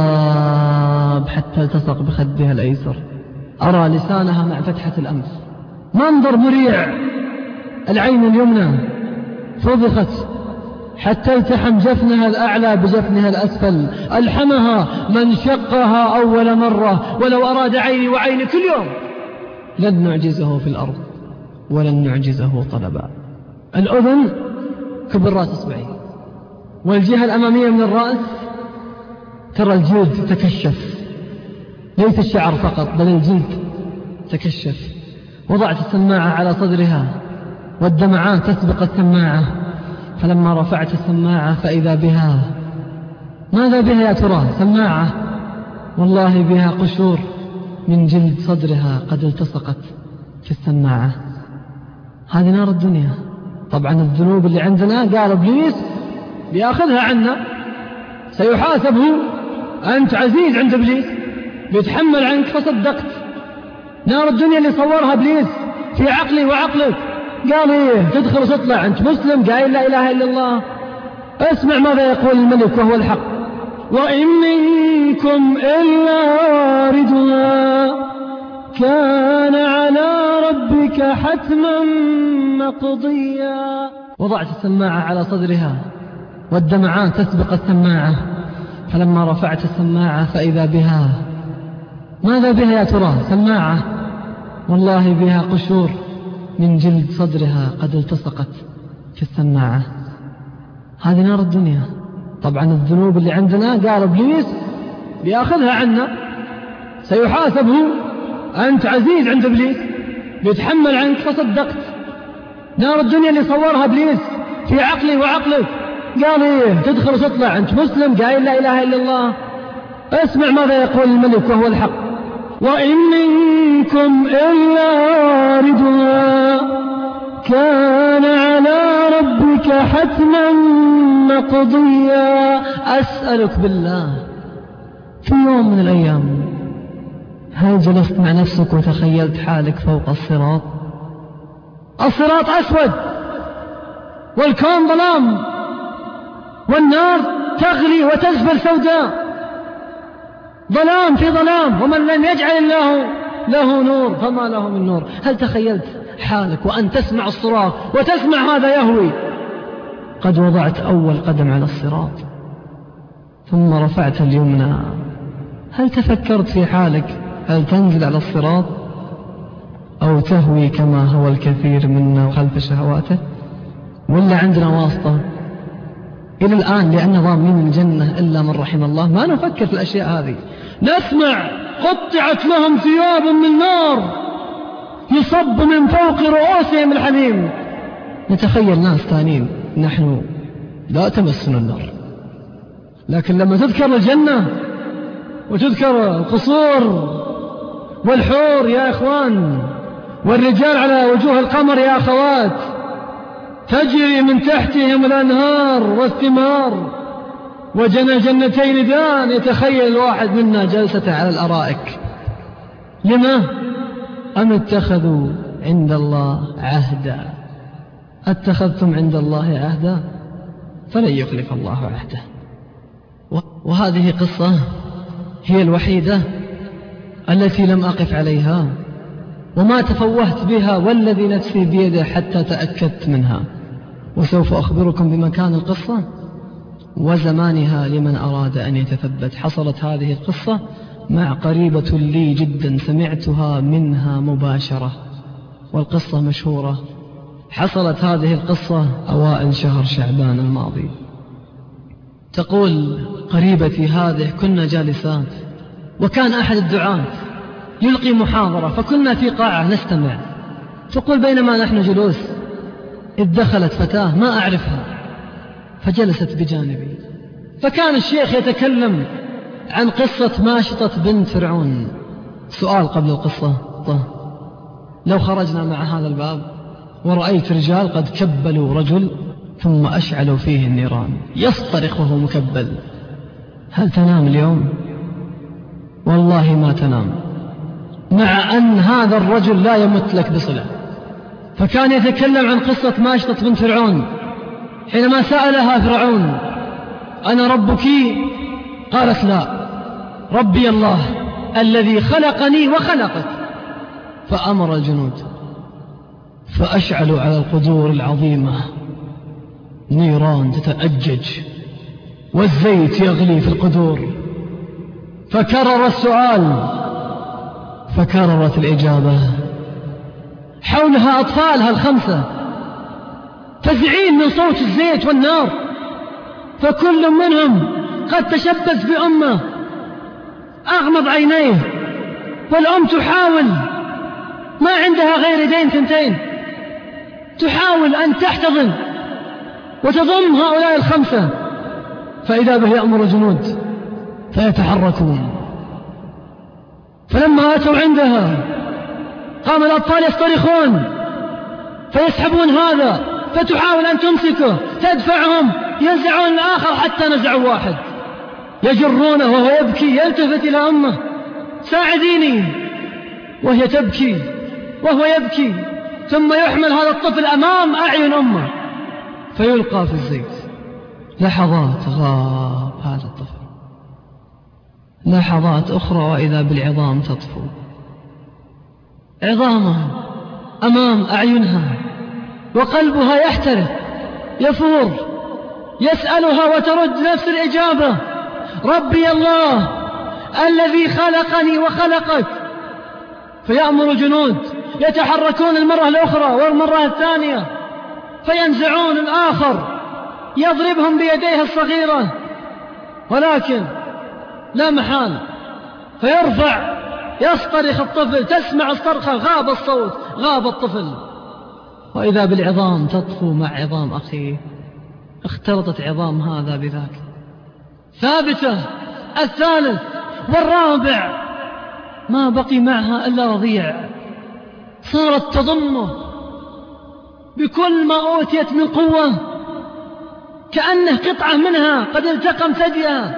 ذاب حتى التصق بخدها الأيسر، أرى لسانها مع فتحة الأنف، منظر مريع. العين اليمنى فضخت حتى التحم جفنها الأعلى بجفنها الأسفل، ألحمها من شقها أول مرة، ولو أراد عيني وعيني كل يوم لن نعجزه في الأرض ولن نعجزه طلبا. الأذن كبر رأس إصبعي، والجهة الأمامية من الرأس ترى الجلد تكشف، ليس الشعر فقط بل الجلد تكشف. وضعت السماعة على صدرها والدمعات تسبق السماعة، فلما رفعت السماعة فإذا بها، ماذا بها يا ترى؟ سماعة، والله بها قشور من جلد صدرها قد التصقت في السماعة. هذه نار الدنيا. طبعا الذنوب اللي عندنا قال إبليس بيأخذها عنا، سيحاسب هو، أنت عزيز عند إبليس بيتحمل عنك فصدقت. نار الدنيا اللي صورها إبليس في عقلي وعقلك، قال إيه تدخل وتطلع، أنت مسلم قايل لا إله إلا الله. اسمع ماذا يقول الملك وهو الحق: وإن منكم إلا واردها كان على ربك حتما مقضيا. وضعت السماعة على صدرها والدمعات تسبق السماعة، فلما رفعت السماعة فإذا بها، ماذا بها يا ترى؟ سماعة، والله بها قشور من جلد صدرها قد التصقت في السماعة. هذه نار الدنيا. طبعا الذنوب اللي عندنا قال إبليس بيأخذها عنا، سيحاسب هو، أنت عزيز عند إبليس بيتحمل عنك فصدقت. نار الدنيا اللي صورها إبليس في عقلي وعقلك، قال إيه تدخل وتطلع، أنت مسلم قايل لا إله إلا الله. اسمع ماذا يقول الملك وهو الحق: وإن منكم إلا واردها كان على ربك حتما مقضيا. أسألك بالله، في يوم من الأيام هل جلست مع نفسك وتخيلت حالك فوق الصراط؟ الصراط أسود والكون ظلام والنار تغلي وتزفر سوداء، ظلام في ظلام، ومن لم يجعل الله له نور فما له من نور. هل تخيلت حالك وأن تسمع الصراط وتسمع هذا يهوي؟ قد وضعت أول قدم على الصراط ثم رفعت اليمنى. هل تفكرت في حالك هل تنزل على الصراط أو تهوي كما هو الكثير منا خلف شهواته، ولا عندنا واسطة؟ إلى الآن لأن ضامنين الجنة إلا من رحم الله ما نفكر في الأشياء هذه. نسمع قطعت لهم ثياب من نار يصب من فوق رؤوسهم الحميم. نتخيل ناس ثانيين نحن لا تمسنا النار، لكن لما تذكر الجنة وتذكر القصور والحور يا إخوان والرجال على وجوه القمر يا أخوات تجري من تحتهم الأنهار والثمار وجنى جنتين دان، يتخيل الواحد منا جلسة على الأرائك. لما؟ أم اتخذوا عند الله عهدا؟ اتخذتم عند الله عهدا فلن يخلف الله عهده. وهذه قصة هي الوحيدة التي لم أقف عليها وما تفوهت بها والذي نفسي بيده حتى تأكدت منها، وسوف أخبركم بمكان القصة وزمانها لمن أراد أن يتثبت. حصلت هذه القصة مع قريبة لي جدا سمعتها منها مباشرة، والقصة مشهورة. حصلت هذه القصة أوائل شهر شعبان الماضي. تقول قريبتي هذه: كنا جالسات وكان أحد الدعاة يلقي محاضرة فكنا في قاعة نستمع. تقول بينما نحن جلوس إذ دخلت فتاة ما أعرفها فجلست بجانبي، فكان الشيخ يتكلم عن قصة ماشطة بنت فرعون. سؤال قبل القصة: لو خرجنا مع هذا الباب ورأيت رجال قد كبلوا رجل ثم أشعلوا فيه النيران يصطرخ وهو مكبل، هل تنام اليوم؟ والله ما تنام، مع أن هذا الرجل لا يمت لك بصلة. فكان يتكلم عن قصة ماشطة بنت فرعون حينما سألها فرعون: أنا ربك؟ قالت: لا، ربي الله الذي خلقني وخلقك. فأمر الجنود فأشعلوا على القدور العظيمة نيران تتأجج والزيت يغلي في القدور. فكرر السؤال فكررت الإجابة. حولها أطفالها الخمسة فزعين من صوت الزيت والنار، فكل منهم قد تشبث بأمه أغمض عينيه، والأم تحاول ما عندها غير يدين ثنتين تحاول أن تحتضن وتضم هؤلاء الخمسة، فإذا به يأمر الجنود فيتحركون. فلما أتوا عندها قام الأطفال يصطرخون فيسحبون هذا، فتحاول أن تمسكه تدفعهم ينزعون الآخر حتى نزعوا واحد، يجرونه وهو يبكي يلتفت إلى أمه: ساعديني، وهي تبكي وهو يبكي. ثم يحمل هذا الطفل أمام أعين أمه فيلقى في الزيت. لحظات غاب هذا الطفل، لحظات أخرى وإذا بالعظام تطفو، عظامها أمام أعينها وقلبها يحترق يفور. يسألها وترد نفس الإجابة: ربي الله الذي خلقني وخلقك. فيأمر الجنود يتحركون المرة الأخرى والمرة الثانية فينزعون الآخر يضربهم بيديه الصغيرة، ولكن لا محال فيرفع يصطرخ الطفل، تسمع الصرخة، غاب الصوت، غاب الطفل، وإذا بالعظام تطفو مع عظام أخيه. اختلطت عظام هذا بذاك. ثابتة الثالث والرابع ما بقي معها إلا رضيع، صارت تضمه بكل ما أوتيت من قوة، كأنه قطعة منها قد التقم ثديها.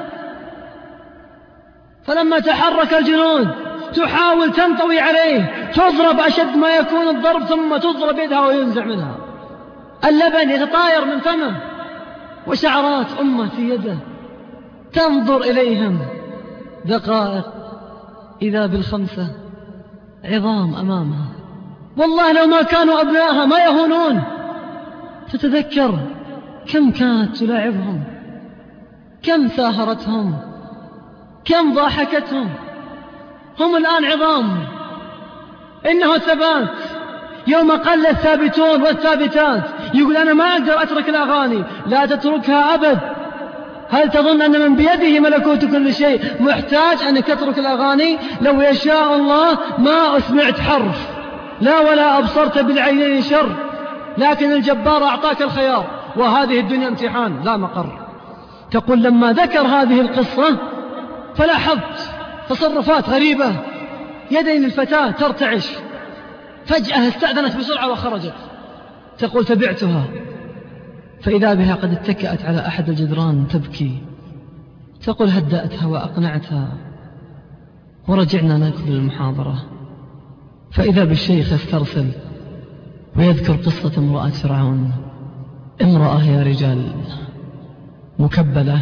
فلما تحرك الجنود تحاول تنطوي عليه، تضرب أشد ما يكون الضرب، ثم تضرب يدها وينزع منها اللبن يتطاير من فمه، وشعرات أمه في يده تنظر إليهم. دقائق إذا بالخمسة عظام أمامها، والله لو ما كانوا أبنائها ما يهونون. تتذكر كم كانت تلاعبهم، كم ساهرتهم، كم ضاحكتهم. هم الآن عظام، إنه ثبات. يوم قل الثابتون والثابتات يقول أنا ما أقدر أترك الأغاني. لا تتركها أبد. هل تظن أن من بيده ملكوت كل شيء محتاج أنك تترك الأغاني؟ لو يشاء الله ما أسمعت حرف، لا ولا أبصرت بالعينين شر، لكن الجبار أعطاك الخيار، وهذه الدنيا امتحان لا مقر. تقول لما ذكر هذه القصة فلاحظت تصرفات غريبة. يدين الفتاة ترتعش، فجأة استأذنت بسرعة وخرجت. تقول تبعتها فإذا بها قد اتكأت على أحد الجدران تبكي. تقول هدأتها وأقنعتها ورجعنا نأكل المحاضرة، فإذا بالشيخ يسترسل ويذكر قصة امرأة فرعون. امرأة يا رجال مكبلة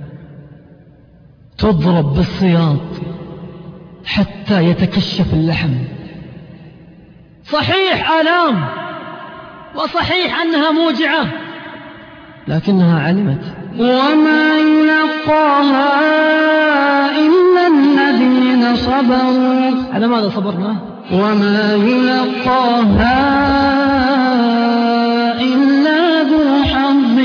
تضرب بالسياط حتى يتكشف اللحم. صحيح آلام، وصحيح أنها موجعة، لكنها علمت. وما يلقاها إلا الذين صبروا. على ماذا صبرنا؟ وما يلقاها إلا ذو حظ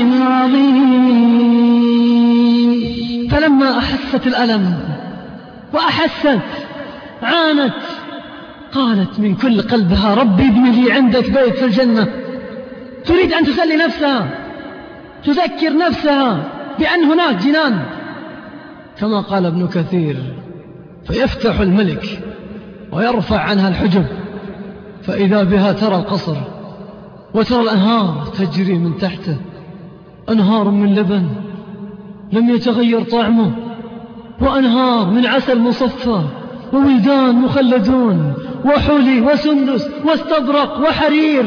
عظيم. فلما أحست الألم وأحست عانت، قالت من كل قلبها ربي ابن لي عندك بيت في الجنة. تريد أن تسلي نفسها، تذكر نفسها بأن هناك جنان، كما قال ابن كثير فيفتح الملك ويرفع عنها الحجب، فإذا بها ترى القصر وترى الأنهار تجري من تحته، أنهار من لبن لم يتغير طعمه، وأنهار من عسل مصفى، وولدان مخلدون، وحلي وسندس واستبرق وحرير،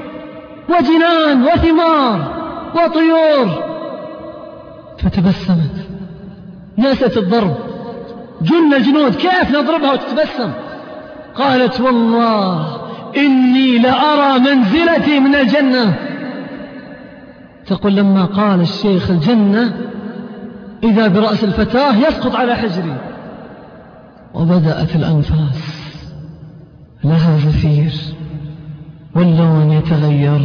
وجنان وثمار وطيور. فتبسمت، نست الضرب، جن الجنود كيف نضربها وتتبسم. قالت والله إني لأرى منزلتي من الجنة. تقول لما قال الشيخ الجنة إذا برأس الفتاة يسقط على حجري، وبدأت الأنفاس لها زفير واللون يتغير.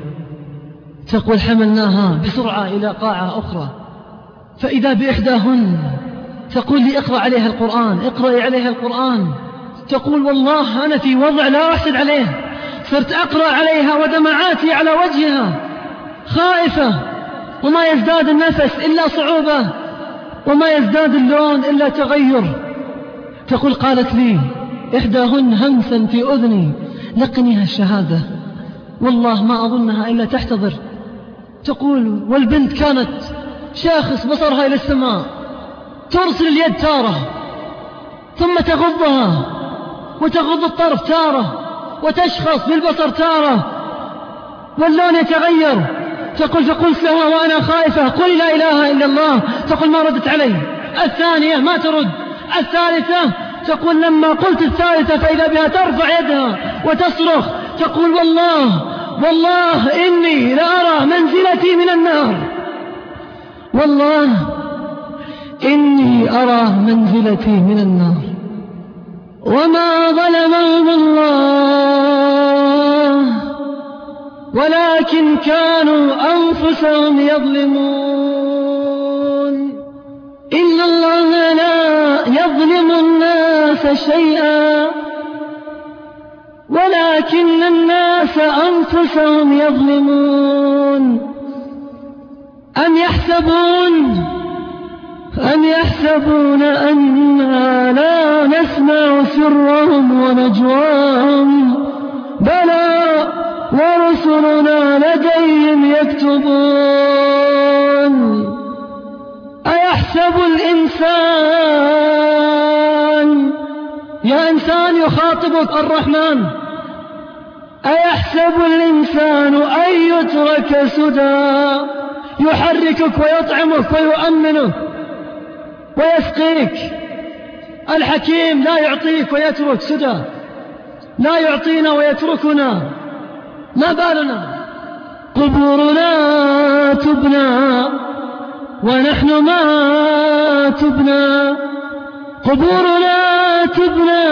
تقول حملناها بسرعة إلى قاعة أخرى، فإذا بإحداهن تقول لي اقرأ عليها القرآن، اقرأي عليها القرآن. تقول والله أنا في وضع لا أحسد عليه، صرت أقرأ عليها ودمعاتي على وجهها، خائفة، وما يزداد النفس إلا صعوبة، وما يزداد اللون إلا تغير. تقول قالت لي إحداهن همسا في أذني لقنيها الشهادة، والله ما أظنها إلا تحتضر. تقول والبنت كانت شاخص بصرها إلى السماء، ترسل اليد تارة ثم تغضها وتغض الطرف تارة وتشخص بالبصر تارة واللون يتغير. تقول فقلت لها وأنا خائفة قل لا إله إلا الله. تقول ما ردت علي. الثانية ما ترد. الثالثة تقول لما قلت الثالثة فإذا بها ترفع يدها وتصرخ. تقول والله والله إني لأرى منزلتي من النار، والله إني أرى منزلتي من النار. وما ظلمهم الله ولكن كانوا أنفسهم يظلمون. إن الله لا يظلم الناس شيئا ولكن الناس أنفسهم يظلمون. أم يحسبون أم يحسبون أنا لا نسمع سرهم ونجواهم بلى ورسلنا لديهم يكتبون أيحسب الإنسان يا إنسان يخاطبك الرحمن أيحسب الإنسان أن يترك سدى يحركك ويطعمك ويؤمنك ويسقيك الحكيم لا يعطيك ويترك سدى لا يعطينا ويتركنا ما بالنا قبورنا تبنى ونحن ما تبنى قبورنا تبنى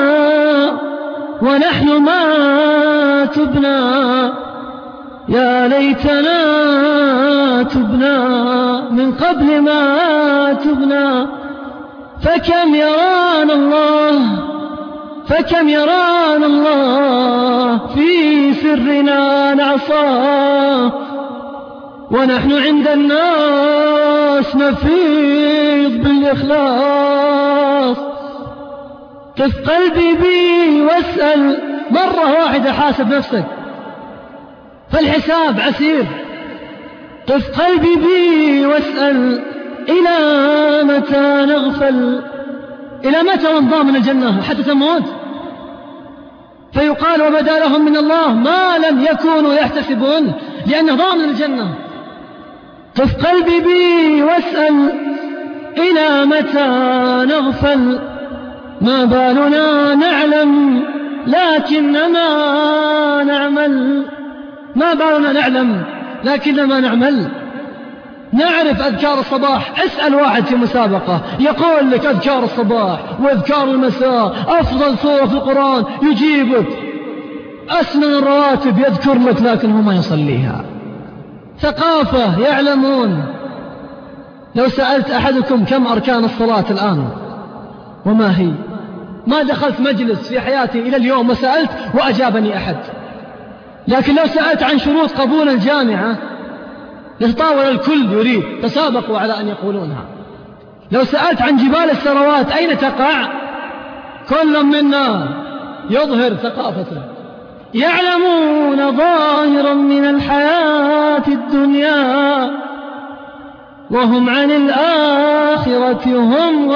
ونحن ما تبنى يا ليتنا تبنى من قبل ما تبنى فكم يرانا الله فكم يرانا الله في سرنا نعصاه ونحن عند الناس نفيض بالإخلاص قف قلبي بي واسأل مرة واحدة حاسب نفسك فالحساب عسير قف قلبي بي واسأل إلى متى نغفل إلى متى نضامن الجنة حتى تموت فيقال وبدا لهم من الله ما لم يكونوا يحتسبون لأنه ضامن الجنة قف قلبي بي واسأل إلى متى نغفل ما بالنا نعلم لكنما نعمل ما بالنا نعلم لكنما نعمل نعرف أذكار الصباح اسأل واحد في مسابقة يقول لك أذكار الصباح وأذكار المساء أفضل سورة في القرآن يجيبك أسنن الرواتب يذكر لك لكنه ما يصليها ثقافة يعلمون لو سألت أحدكم كم أركان الصلاة الآن وما هي ما دخلت مجلس في حياتي إلى اليوم وسألت وأجابني أحد لكن لو سألت عن شروط قبول الجامعة يتطاول الكل يريد تسابقوا على أن يقولونها لو سألت عن جبال الثروات أين تقع كل منا يظهر ثقافته يعلمون ظاهرا من الحياة الدنيا وهم عن الآخرة هم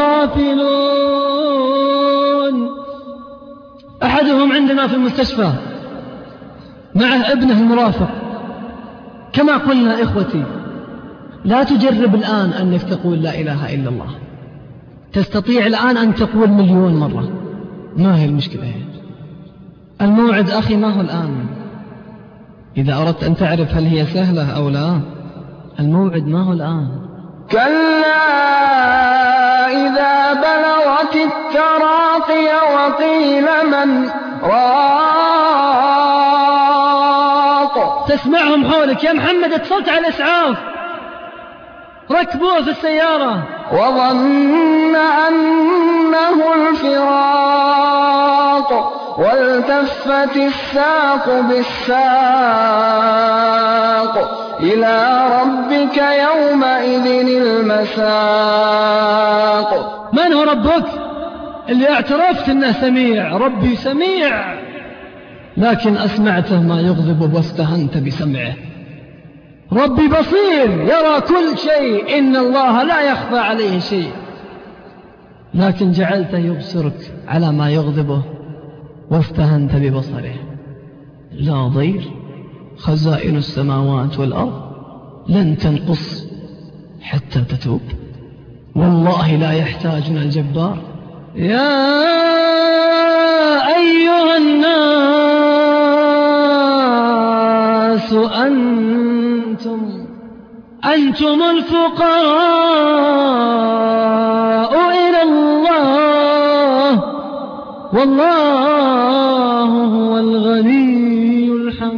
غافلون أحدهم عندنا في المستشفى معه ابنه المرافق كما قلنا إخوتي لا تجرب الآن أنك تقول لا إله إلا الله تستطيع الآن أن تقول مليون مرة ما هي المشكلة هي. الموعد أخي ما هو الآن إذا أردت أن تعرف هل هي سهلة أو لا الموعد ما هو الآن كلا إذا بلغت التراقي وقيل من راق تسمعهم حولك يا محمد اتصلت على الإسعاف ركبوه في السيارة وظن أنه الفراق والتفت الساق بالساق إلى ربك يومئذ المساق من هو ربك اللي اعترفت أنه سميع ربي سميع لكن أسمعته ما يغضب واستهنت بسمعه ربي بصير يرى كل شيء إن الله لا يخفى عليه شيء لكن جعلته يبصرك على ما يغضبه واستهنت ببصره لا ضير خزائن السماوات والأرض لن تنقص حتى تتوب والله لا يحتاجنا الجبار يا أيها الناس أنتم أنتم الفقراء إلى الله والله هو الغني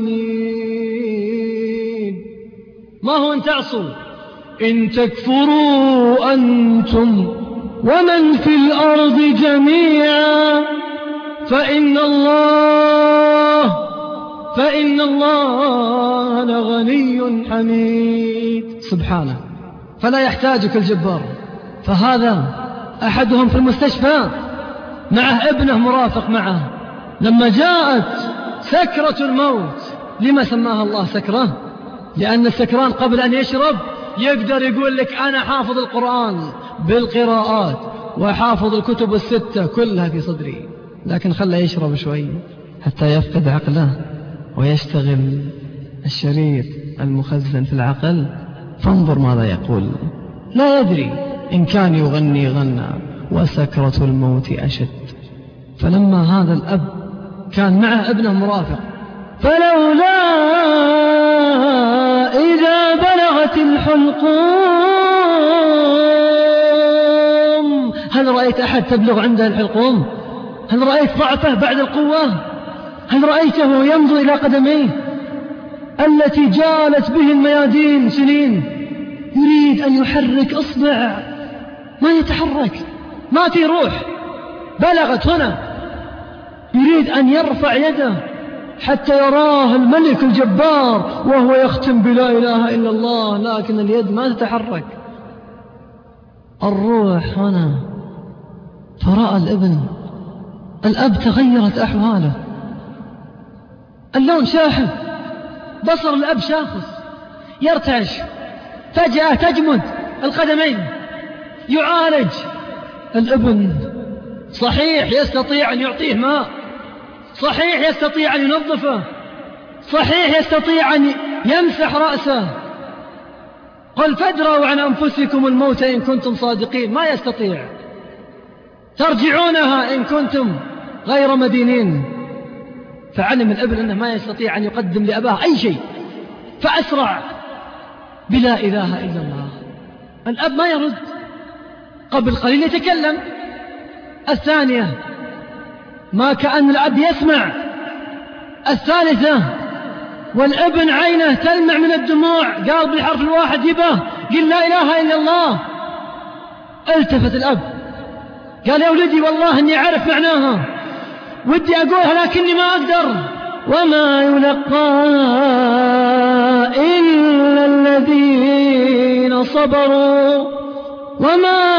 الحميد ما هو أن تعصوا إن تكفروا أنتم ومن في الأرض جميعا فإن الله فإن الله لغني حميد سبحانه فلا يحتاجك الجبار فهذا أحدهم في المستشفى معه ابنه مرافق معه، لما جاءت سكرة الموت. لما سماها الله سكرة؟ لأن السكران قبل أن يشرب يقدر يقول لك أنا حافظ القرآن بالقراءات وحافظ الكتب الستة كلها في صدري، لكن خلى يشرب شوي حتى يفقد عقله ويشتغل الشريط المخزن في العقل، فانظر ماذا يقول. لا يدري إن كان يغني غنى وسكرة الموت أشد. فلما هذا الأب كان معه ابنه مرافق، فلولا إذا بلغت الحلقوم. هل رأيت أحد تبلغ عنده الحلقوم؟ هل رأيت ضعفه بعد القوة؟ هل رأيته يمضي إلى قدميه التي جالت به الميادين سنين؟ يريد أن يحرك إصبع ما يتحرك، ما في روح، بلغت هنا. يريد أن يرفع يده حتى يراه الملك الجبار وهو يختم بلا إله إلا الله، لكن اليد ما تتحرك، الروح هنا. فرأى الابن، الأب تغيرت أحواله، اللون شاحب، بصر الأب شاخص، يرتعش، فجأة تجمد القدمين، يعالج الابن. صحيح يستطيع أن يعطيه ماء، صحيح يستطيع أن ينظفه، صحيح يستطيع أن يمسح رأسه. قل فادروا عن أنفسكم الموت إن كنتم صادقين. ما يستطيع، ترجعونها إن كنتم غير مدينين. فعلم الابن أنه ما يستطيع أن يقدم لأباه أي شيء، فأسرع بلا إله إلا الله. الأب ما يرد، قبل قليل يتكلم، الثانية ما كأن الأب يسمع، الثالثة والابن عينه تلمع من الدموع، قال بالحرف الواحد يبه، قل لا إله إلا الله. التفت الأب قال يا ولدي والله إني أعرف معناها، ودي أقولها لكني ما أقدر. وما يلقاها إلا الذين صبروا، وما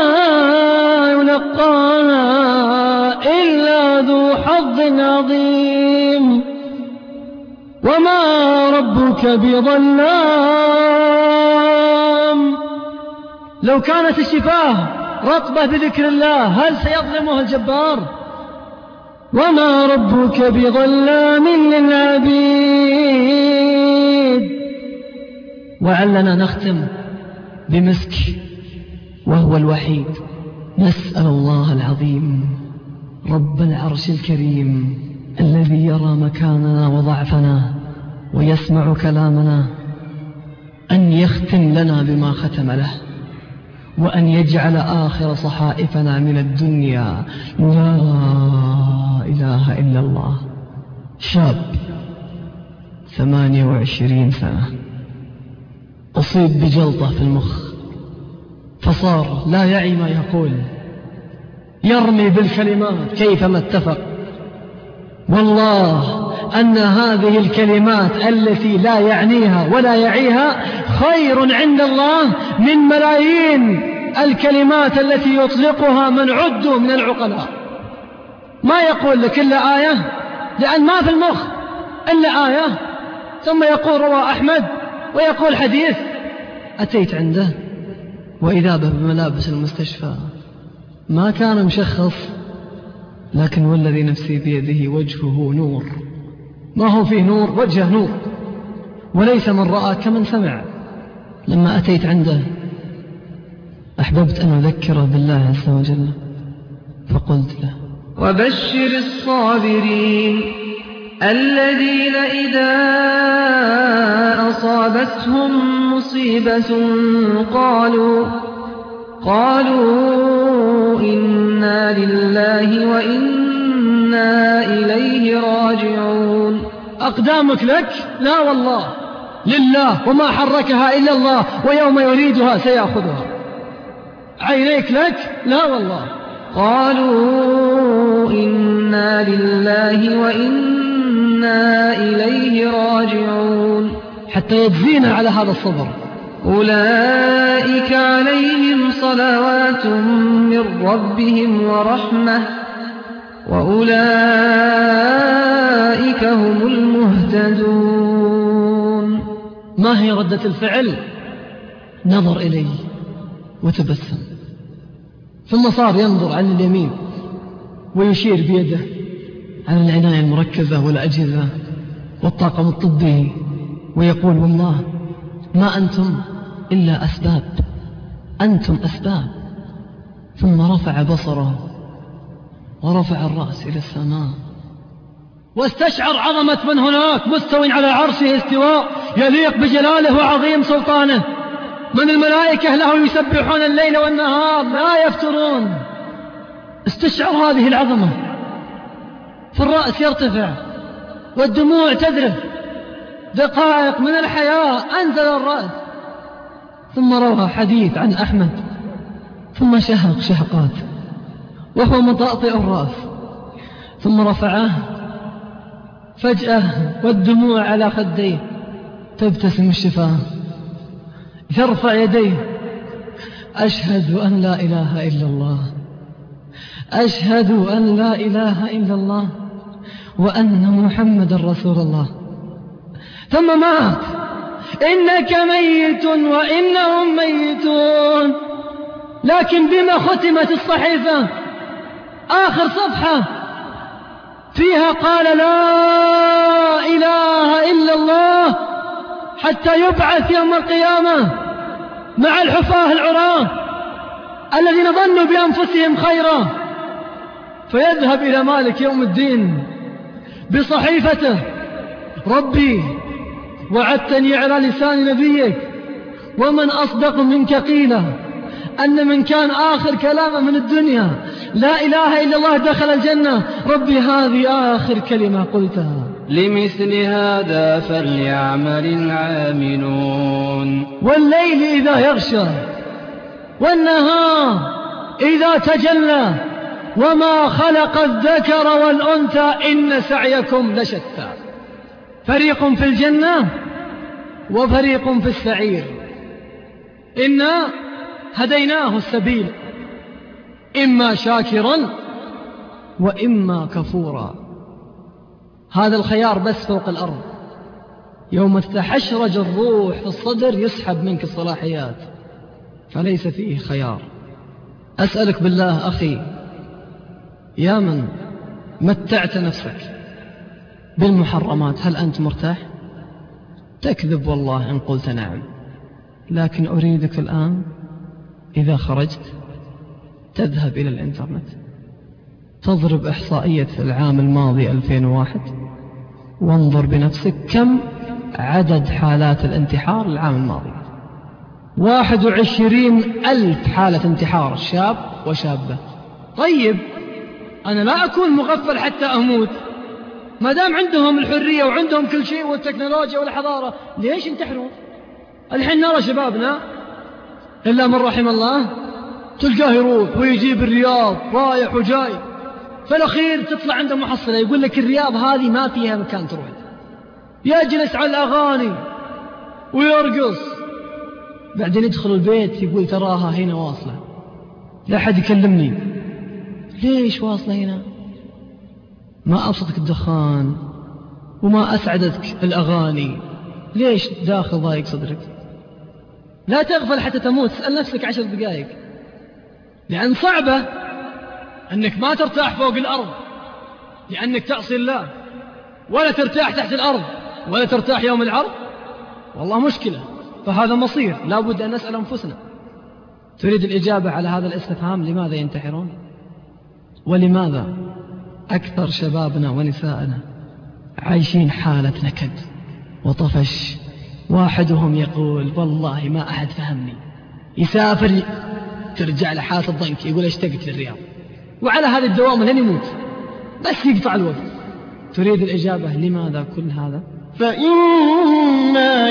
يلقاها إلا ذو حظ عظيم، وما ربك بظلام. لو كانت الشفاه رطبة بذكر الله هل سيظلمها الجبار؟ وما ربك بظلام للعبيد. وعلنا نختم بمسك وهو الوحيد. نسأل الله العظيم رب العرش الكريم الذي يرى مكاننا وضعفنا ويسمع كلامنا أن يختم لنا بما ختم له، وأن يجعل آخر صحائفنا من الدنيا لا إله إلا الله. شاب ثمانية وعشرين سنة أصيب بجلطة في المخ، فصار لا يعي ما يقول، يرمي بالكلمات كيفما اتفق. والله أن هذه الكلمات التي لا يعنيها ولا يعيها خير عند الله من ملايين الكلمات التي يطلقها من عدوا من العقلاء. ما يقول لك إلا آية، لأن ما في المخ إلا آية، ثم يقول روى أحمد ويقول حديث. أتيت عنده وإذا به بملابس المستشفى، ما كان مشخص، لكن والذي نفسي بيده وجهه نور، ما هو فيه نور، وجهه نور، وليس من رأى كمن سمع. لما أتيت عنده أحببت أن أذكره بالله عز وجل، فقلت له وبشر الصابرين الذين إذا أصابتهم مصيبة قالوا قالوا إنا لله وإنا إليه راجعون. أقدامك لك؟ لا والله لله، وما حركها إلا الله، ويوم يريدها سيأخذها. عينيك لك؟ لا والله. قالوا إنا لله وإنا إليه راجعون. حتى يجزينا على هذا الصبر أولئك عليهم صلوات من ربهم ورحمة وأولئك هم المهتدون. ما هي ردة الفعل؟ نظر إلي وتبسم، ثم صار ينظر عن اليمين ويشير بيده على العناية المركزة والأجهزة والطاقم الطبي ويقول والله ما أنتم إلا أسباب، أنتم أسباب. ثم رفع بصره ورفع الرأس إلى السماء واستشعر عظمة من هناك مستو على عرشه استواء يليق بجلاله وعظيم سلطانه، من الملائكة له يسبحون الليل والنهار لا يفترون. استشعر هذه العظمة، فالرأس يرتفع والدموع تذرف، دقائق من الحياة أنزل الرأس، ثم روى حديث عن أحمد، ثم شهق شهقات وهو مطأطئ الرأس، ثم رفعه فجأة والدموع على خديه، تبتسم الشفاه، يرفع يديه، أشهد أن لا إله إلا الله، أشهد أن لا إله إلا الله وأن محمد رسول الله. ثم مات. إنك ميت وإنهم ميتون. لكن بما ختمت الصحيفة؟ آخر صفحة فيها قال لا إله إلا الله حتى يبعث يوم القيامة مع الحفاة العراة الذين ظنوا بأنفسهم خيرا، فيذهب إلى مالك يوم الدين بصحيفته: ربي وعدتني على لسان نبيك ومن أصدق منك قيلا أن من كان آخر كلامه من الدنيا لا إله إلا الله دخل الجنة. ربي هذه آخر كلمة قلتها. لمثل هذا فليعمل العاملون. والليل إذا يغشى والنهار إذا تجلى وما خلق الذكر والأنثى إن سعيكم لشتى. فريق في الجنة وفريق في السعير. إنا هديناه السبيل إما شاكرا وإما كفورا. هذا الخيار بس فوق الأرض. يوم تتحشرج الروح في الصدر يسحب منك الصلاحيات، فليس فيه خيار. أسألك بالله أخي، يا من متعت نفسك بالمحرمات، هل أنت مرتاح؟ تكذب والله إن قلت نعم. لكن أريدك الآن إذا خرجت تذهب إلى الإنترنت، تضرب إحصائية العام الماضي ألفين وواحد وانظر بنفسك كم عدد حالات الانتحار العام الماضي. واحد وعشرين ألف حالة انتحار، شاب وشابة. طيب أنا لا أكون مغفل حتى أموت، ما دام عندهم الحرية وعندهم كل شيء والتكنولوجيا والحضارة، ليش ينتحرون؟ الحين نرى شبابنا إلا من رحم الله تلقاه يروح ويجيب الرياض رايح وجاي، فالأخير تطلع عنده محصلة يقول لك الرياض هذه ما فيها مكان تروح، يجلس على الأغاني ويرقص، بعدين يدخل البيت يقول تراها هنا واصلة، لا أحد يكلمني. ليش واصلة هنا؟ ما أبسطك الدخان وما أسعدتك الأغاني، ليش داخل ضايق صدرك؟ لا تغفل حتى تموت. اسأل نفسك عشر دقائق، لأن صعبة أنك ما ترتاح فوق الأرض لأنك تعصي الله، ولا ترتاح تحت الأرض، ولا ترتاح يوم العرض. والله مشكلة. فهذا مصير لا بد أن نسأل أنفسنا. تريد الإجابة على هذا الاستفهام؟ لماذا ينتحرون؟ ولماذا أكثر شبابنا ونساءنا عايشين حالة نكد وطفش؟ واحدهم يقول والله ما أحد فهمني، يسافر ترجع لحالة الضنك يقول اشتقت للرياض، وعلى هذا الدوام لن يموت بس يقطع الوقت. تريد الإجابة لماذا كل هذا؟ فإما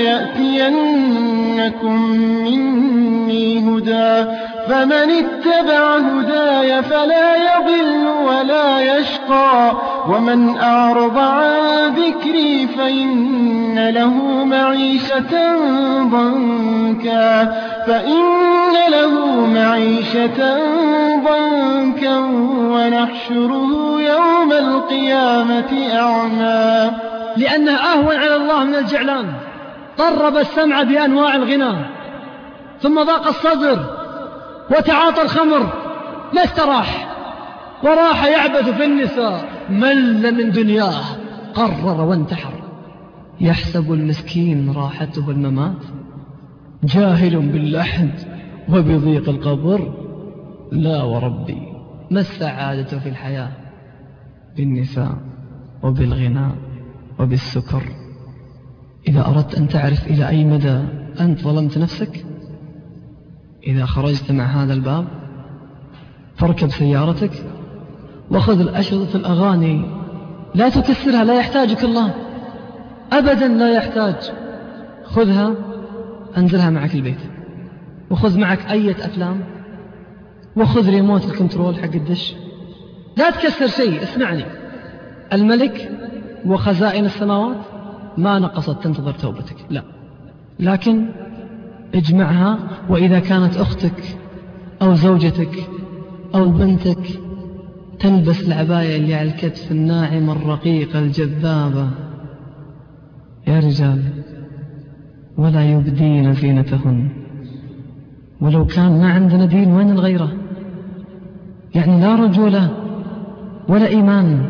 يأتينكم مني هدى فمن اتبع هداي فلا يضل ولا يشقى ومن أعرض عن ذكري فإن له معيشة ضنكا فإن له معيشة ضنكا ونحشره يوم القيامة أعمى. لأنه أهون على الله من الجعلان. طرب السمع بأنواع الغنى ثم ضاق الصدر وتعاطى الخمر لا استراح وراح يعبث في النساء مل من دنياه قرر وانتحر. يحسب المسكين راحته الممات جاهل باللحد وبضيق القبر. لا وربي ما السعادة في الحياة؟ بالنساء وبالغناء وبالسكر. إذا أردت أن تعرف إلى أي مدى أنت ظلمت نفسك، إذا خرجت مع هذا الباب فاركب سيارتك وخذ الأشرطة الأغاني لا تكسرها، لا يحتاجك الله أبدا، لا يحتاج. خذها أنزلها معك البيت وخذ معك أي أفلام وخذ ريموت الكنترول حق الدش، لا تكسر شيء. اسمعني، الملك وخزائن السماوات ما نقصت تنتظر توبتك، لا، لكن اجمعها. وإذا كانت أختك أو زوجتك أو بنتك تلبس العباية اللي على الكتف الناعمة الرقيقة الجذابة، يا رجال، ولا يبدين زينتهن. ولو كان ما عندنا دين وين الغيرة؟ يعني لا رجولة ولا إيمان.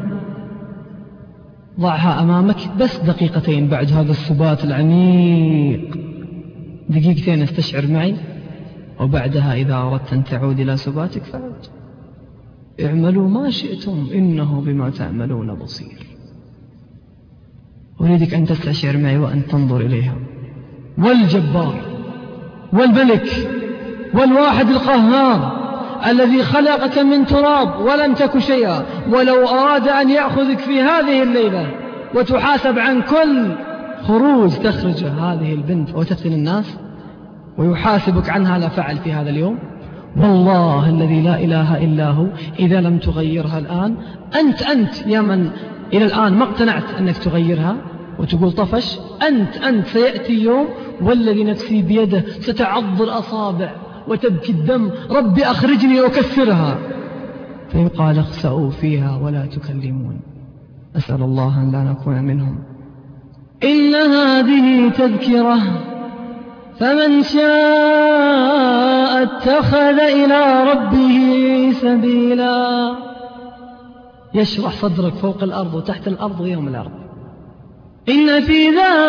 ضعها أمامك بس دقيقتين بعد هذا السبات العميق، دقيقتين استشعر معي، وبعدها إذا أردت أن تعود إلى سباتك فعد. اعملوا ما شئتم إنه بما تعملون بصير. أريدك أن تستشعر معي وأن تنظر إليها. والجبار والملك والواحد القهار الذي خلقك من تراب ولم تك شيئا، ولو أراد أن يأخذك في هذه الليلة وتحاسب عن كل خروج تخرج هذه البنت وتفتن الناس ويحاسبك عنها لفعل في هذا اليوم، والله الذي لا إله إلا هو إذا لم تغيرها الآن، أنت أنت يا من إلى الآن ما اقتنعت أنك تغيرها وتقول طفش، أنت أنت سيأتي يوم والذي نفسي بيده ستعض الأصابع وتبكي الدم، ربي أخرجني وكسرها، فيقال اخسأوا فيها ولا تكلمون. أسأل الله أن لا نكون منهم. إن هذه تذكرة فمن شاء اتخذ إلى ربه سبيلا. يشرح صدرك فوق الأرض وتحت الأرض ويوم الأرض. إن في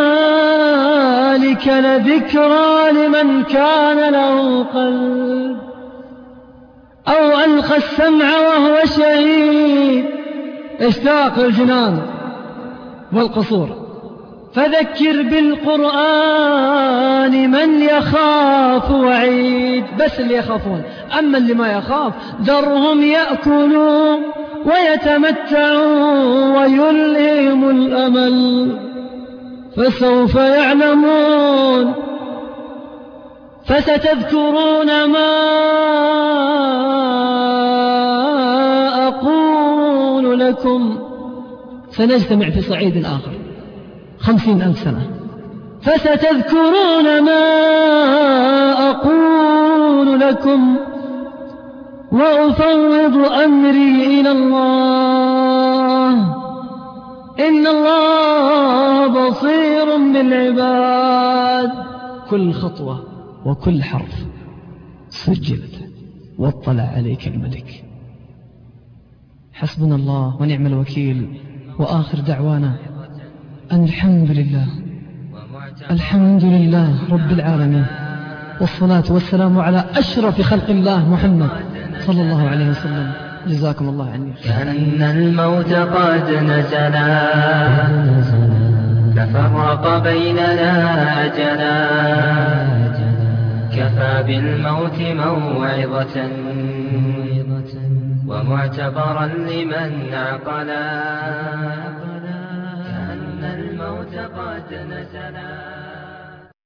ذلك لذكرى لمن كان له قلب أو ألقى السمع وهو شهيد. اشتاق الجنان والقصور. فذكر بالقرآن من يخاف وعيد، بس اللي يخافون، أما اللي ما يخاف ذرهم يأكلوا ويتمتعوا ويلههم الأمل فسوف يعلمون. فستذكرون ما أقول لكم. سنجتمع في صعيد آخر خمسين ألف سنة. فستذكرون ما أقول لكم وأفوض أمري إلى الله إن الله بصير بالعباد. كل خطوة وكل حرف سجلت واطلع عليك الملك. حسبنا الله ونعم الوكيل. وآخر دعوانا أن الحمد لله الحمد لله رب العالمين، والصلاة والسلام على أشرف خلق الله محمد صلى الله عليه وسلم. جزاكم الله عني. كأن الموت قد نزلا تفرق بيننا أجلا كفى بالموت موعظة ومعتبرا لمن عقلا. كأن الموت قد نزلا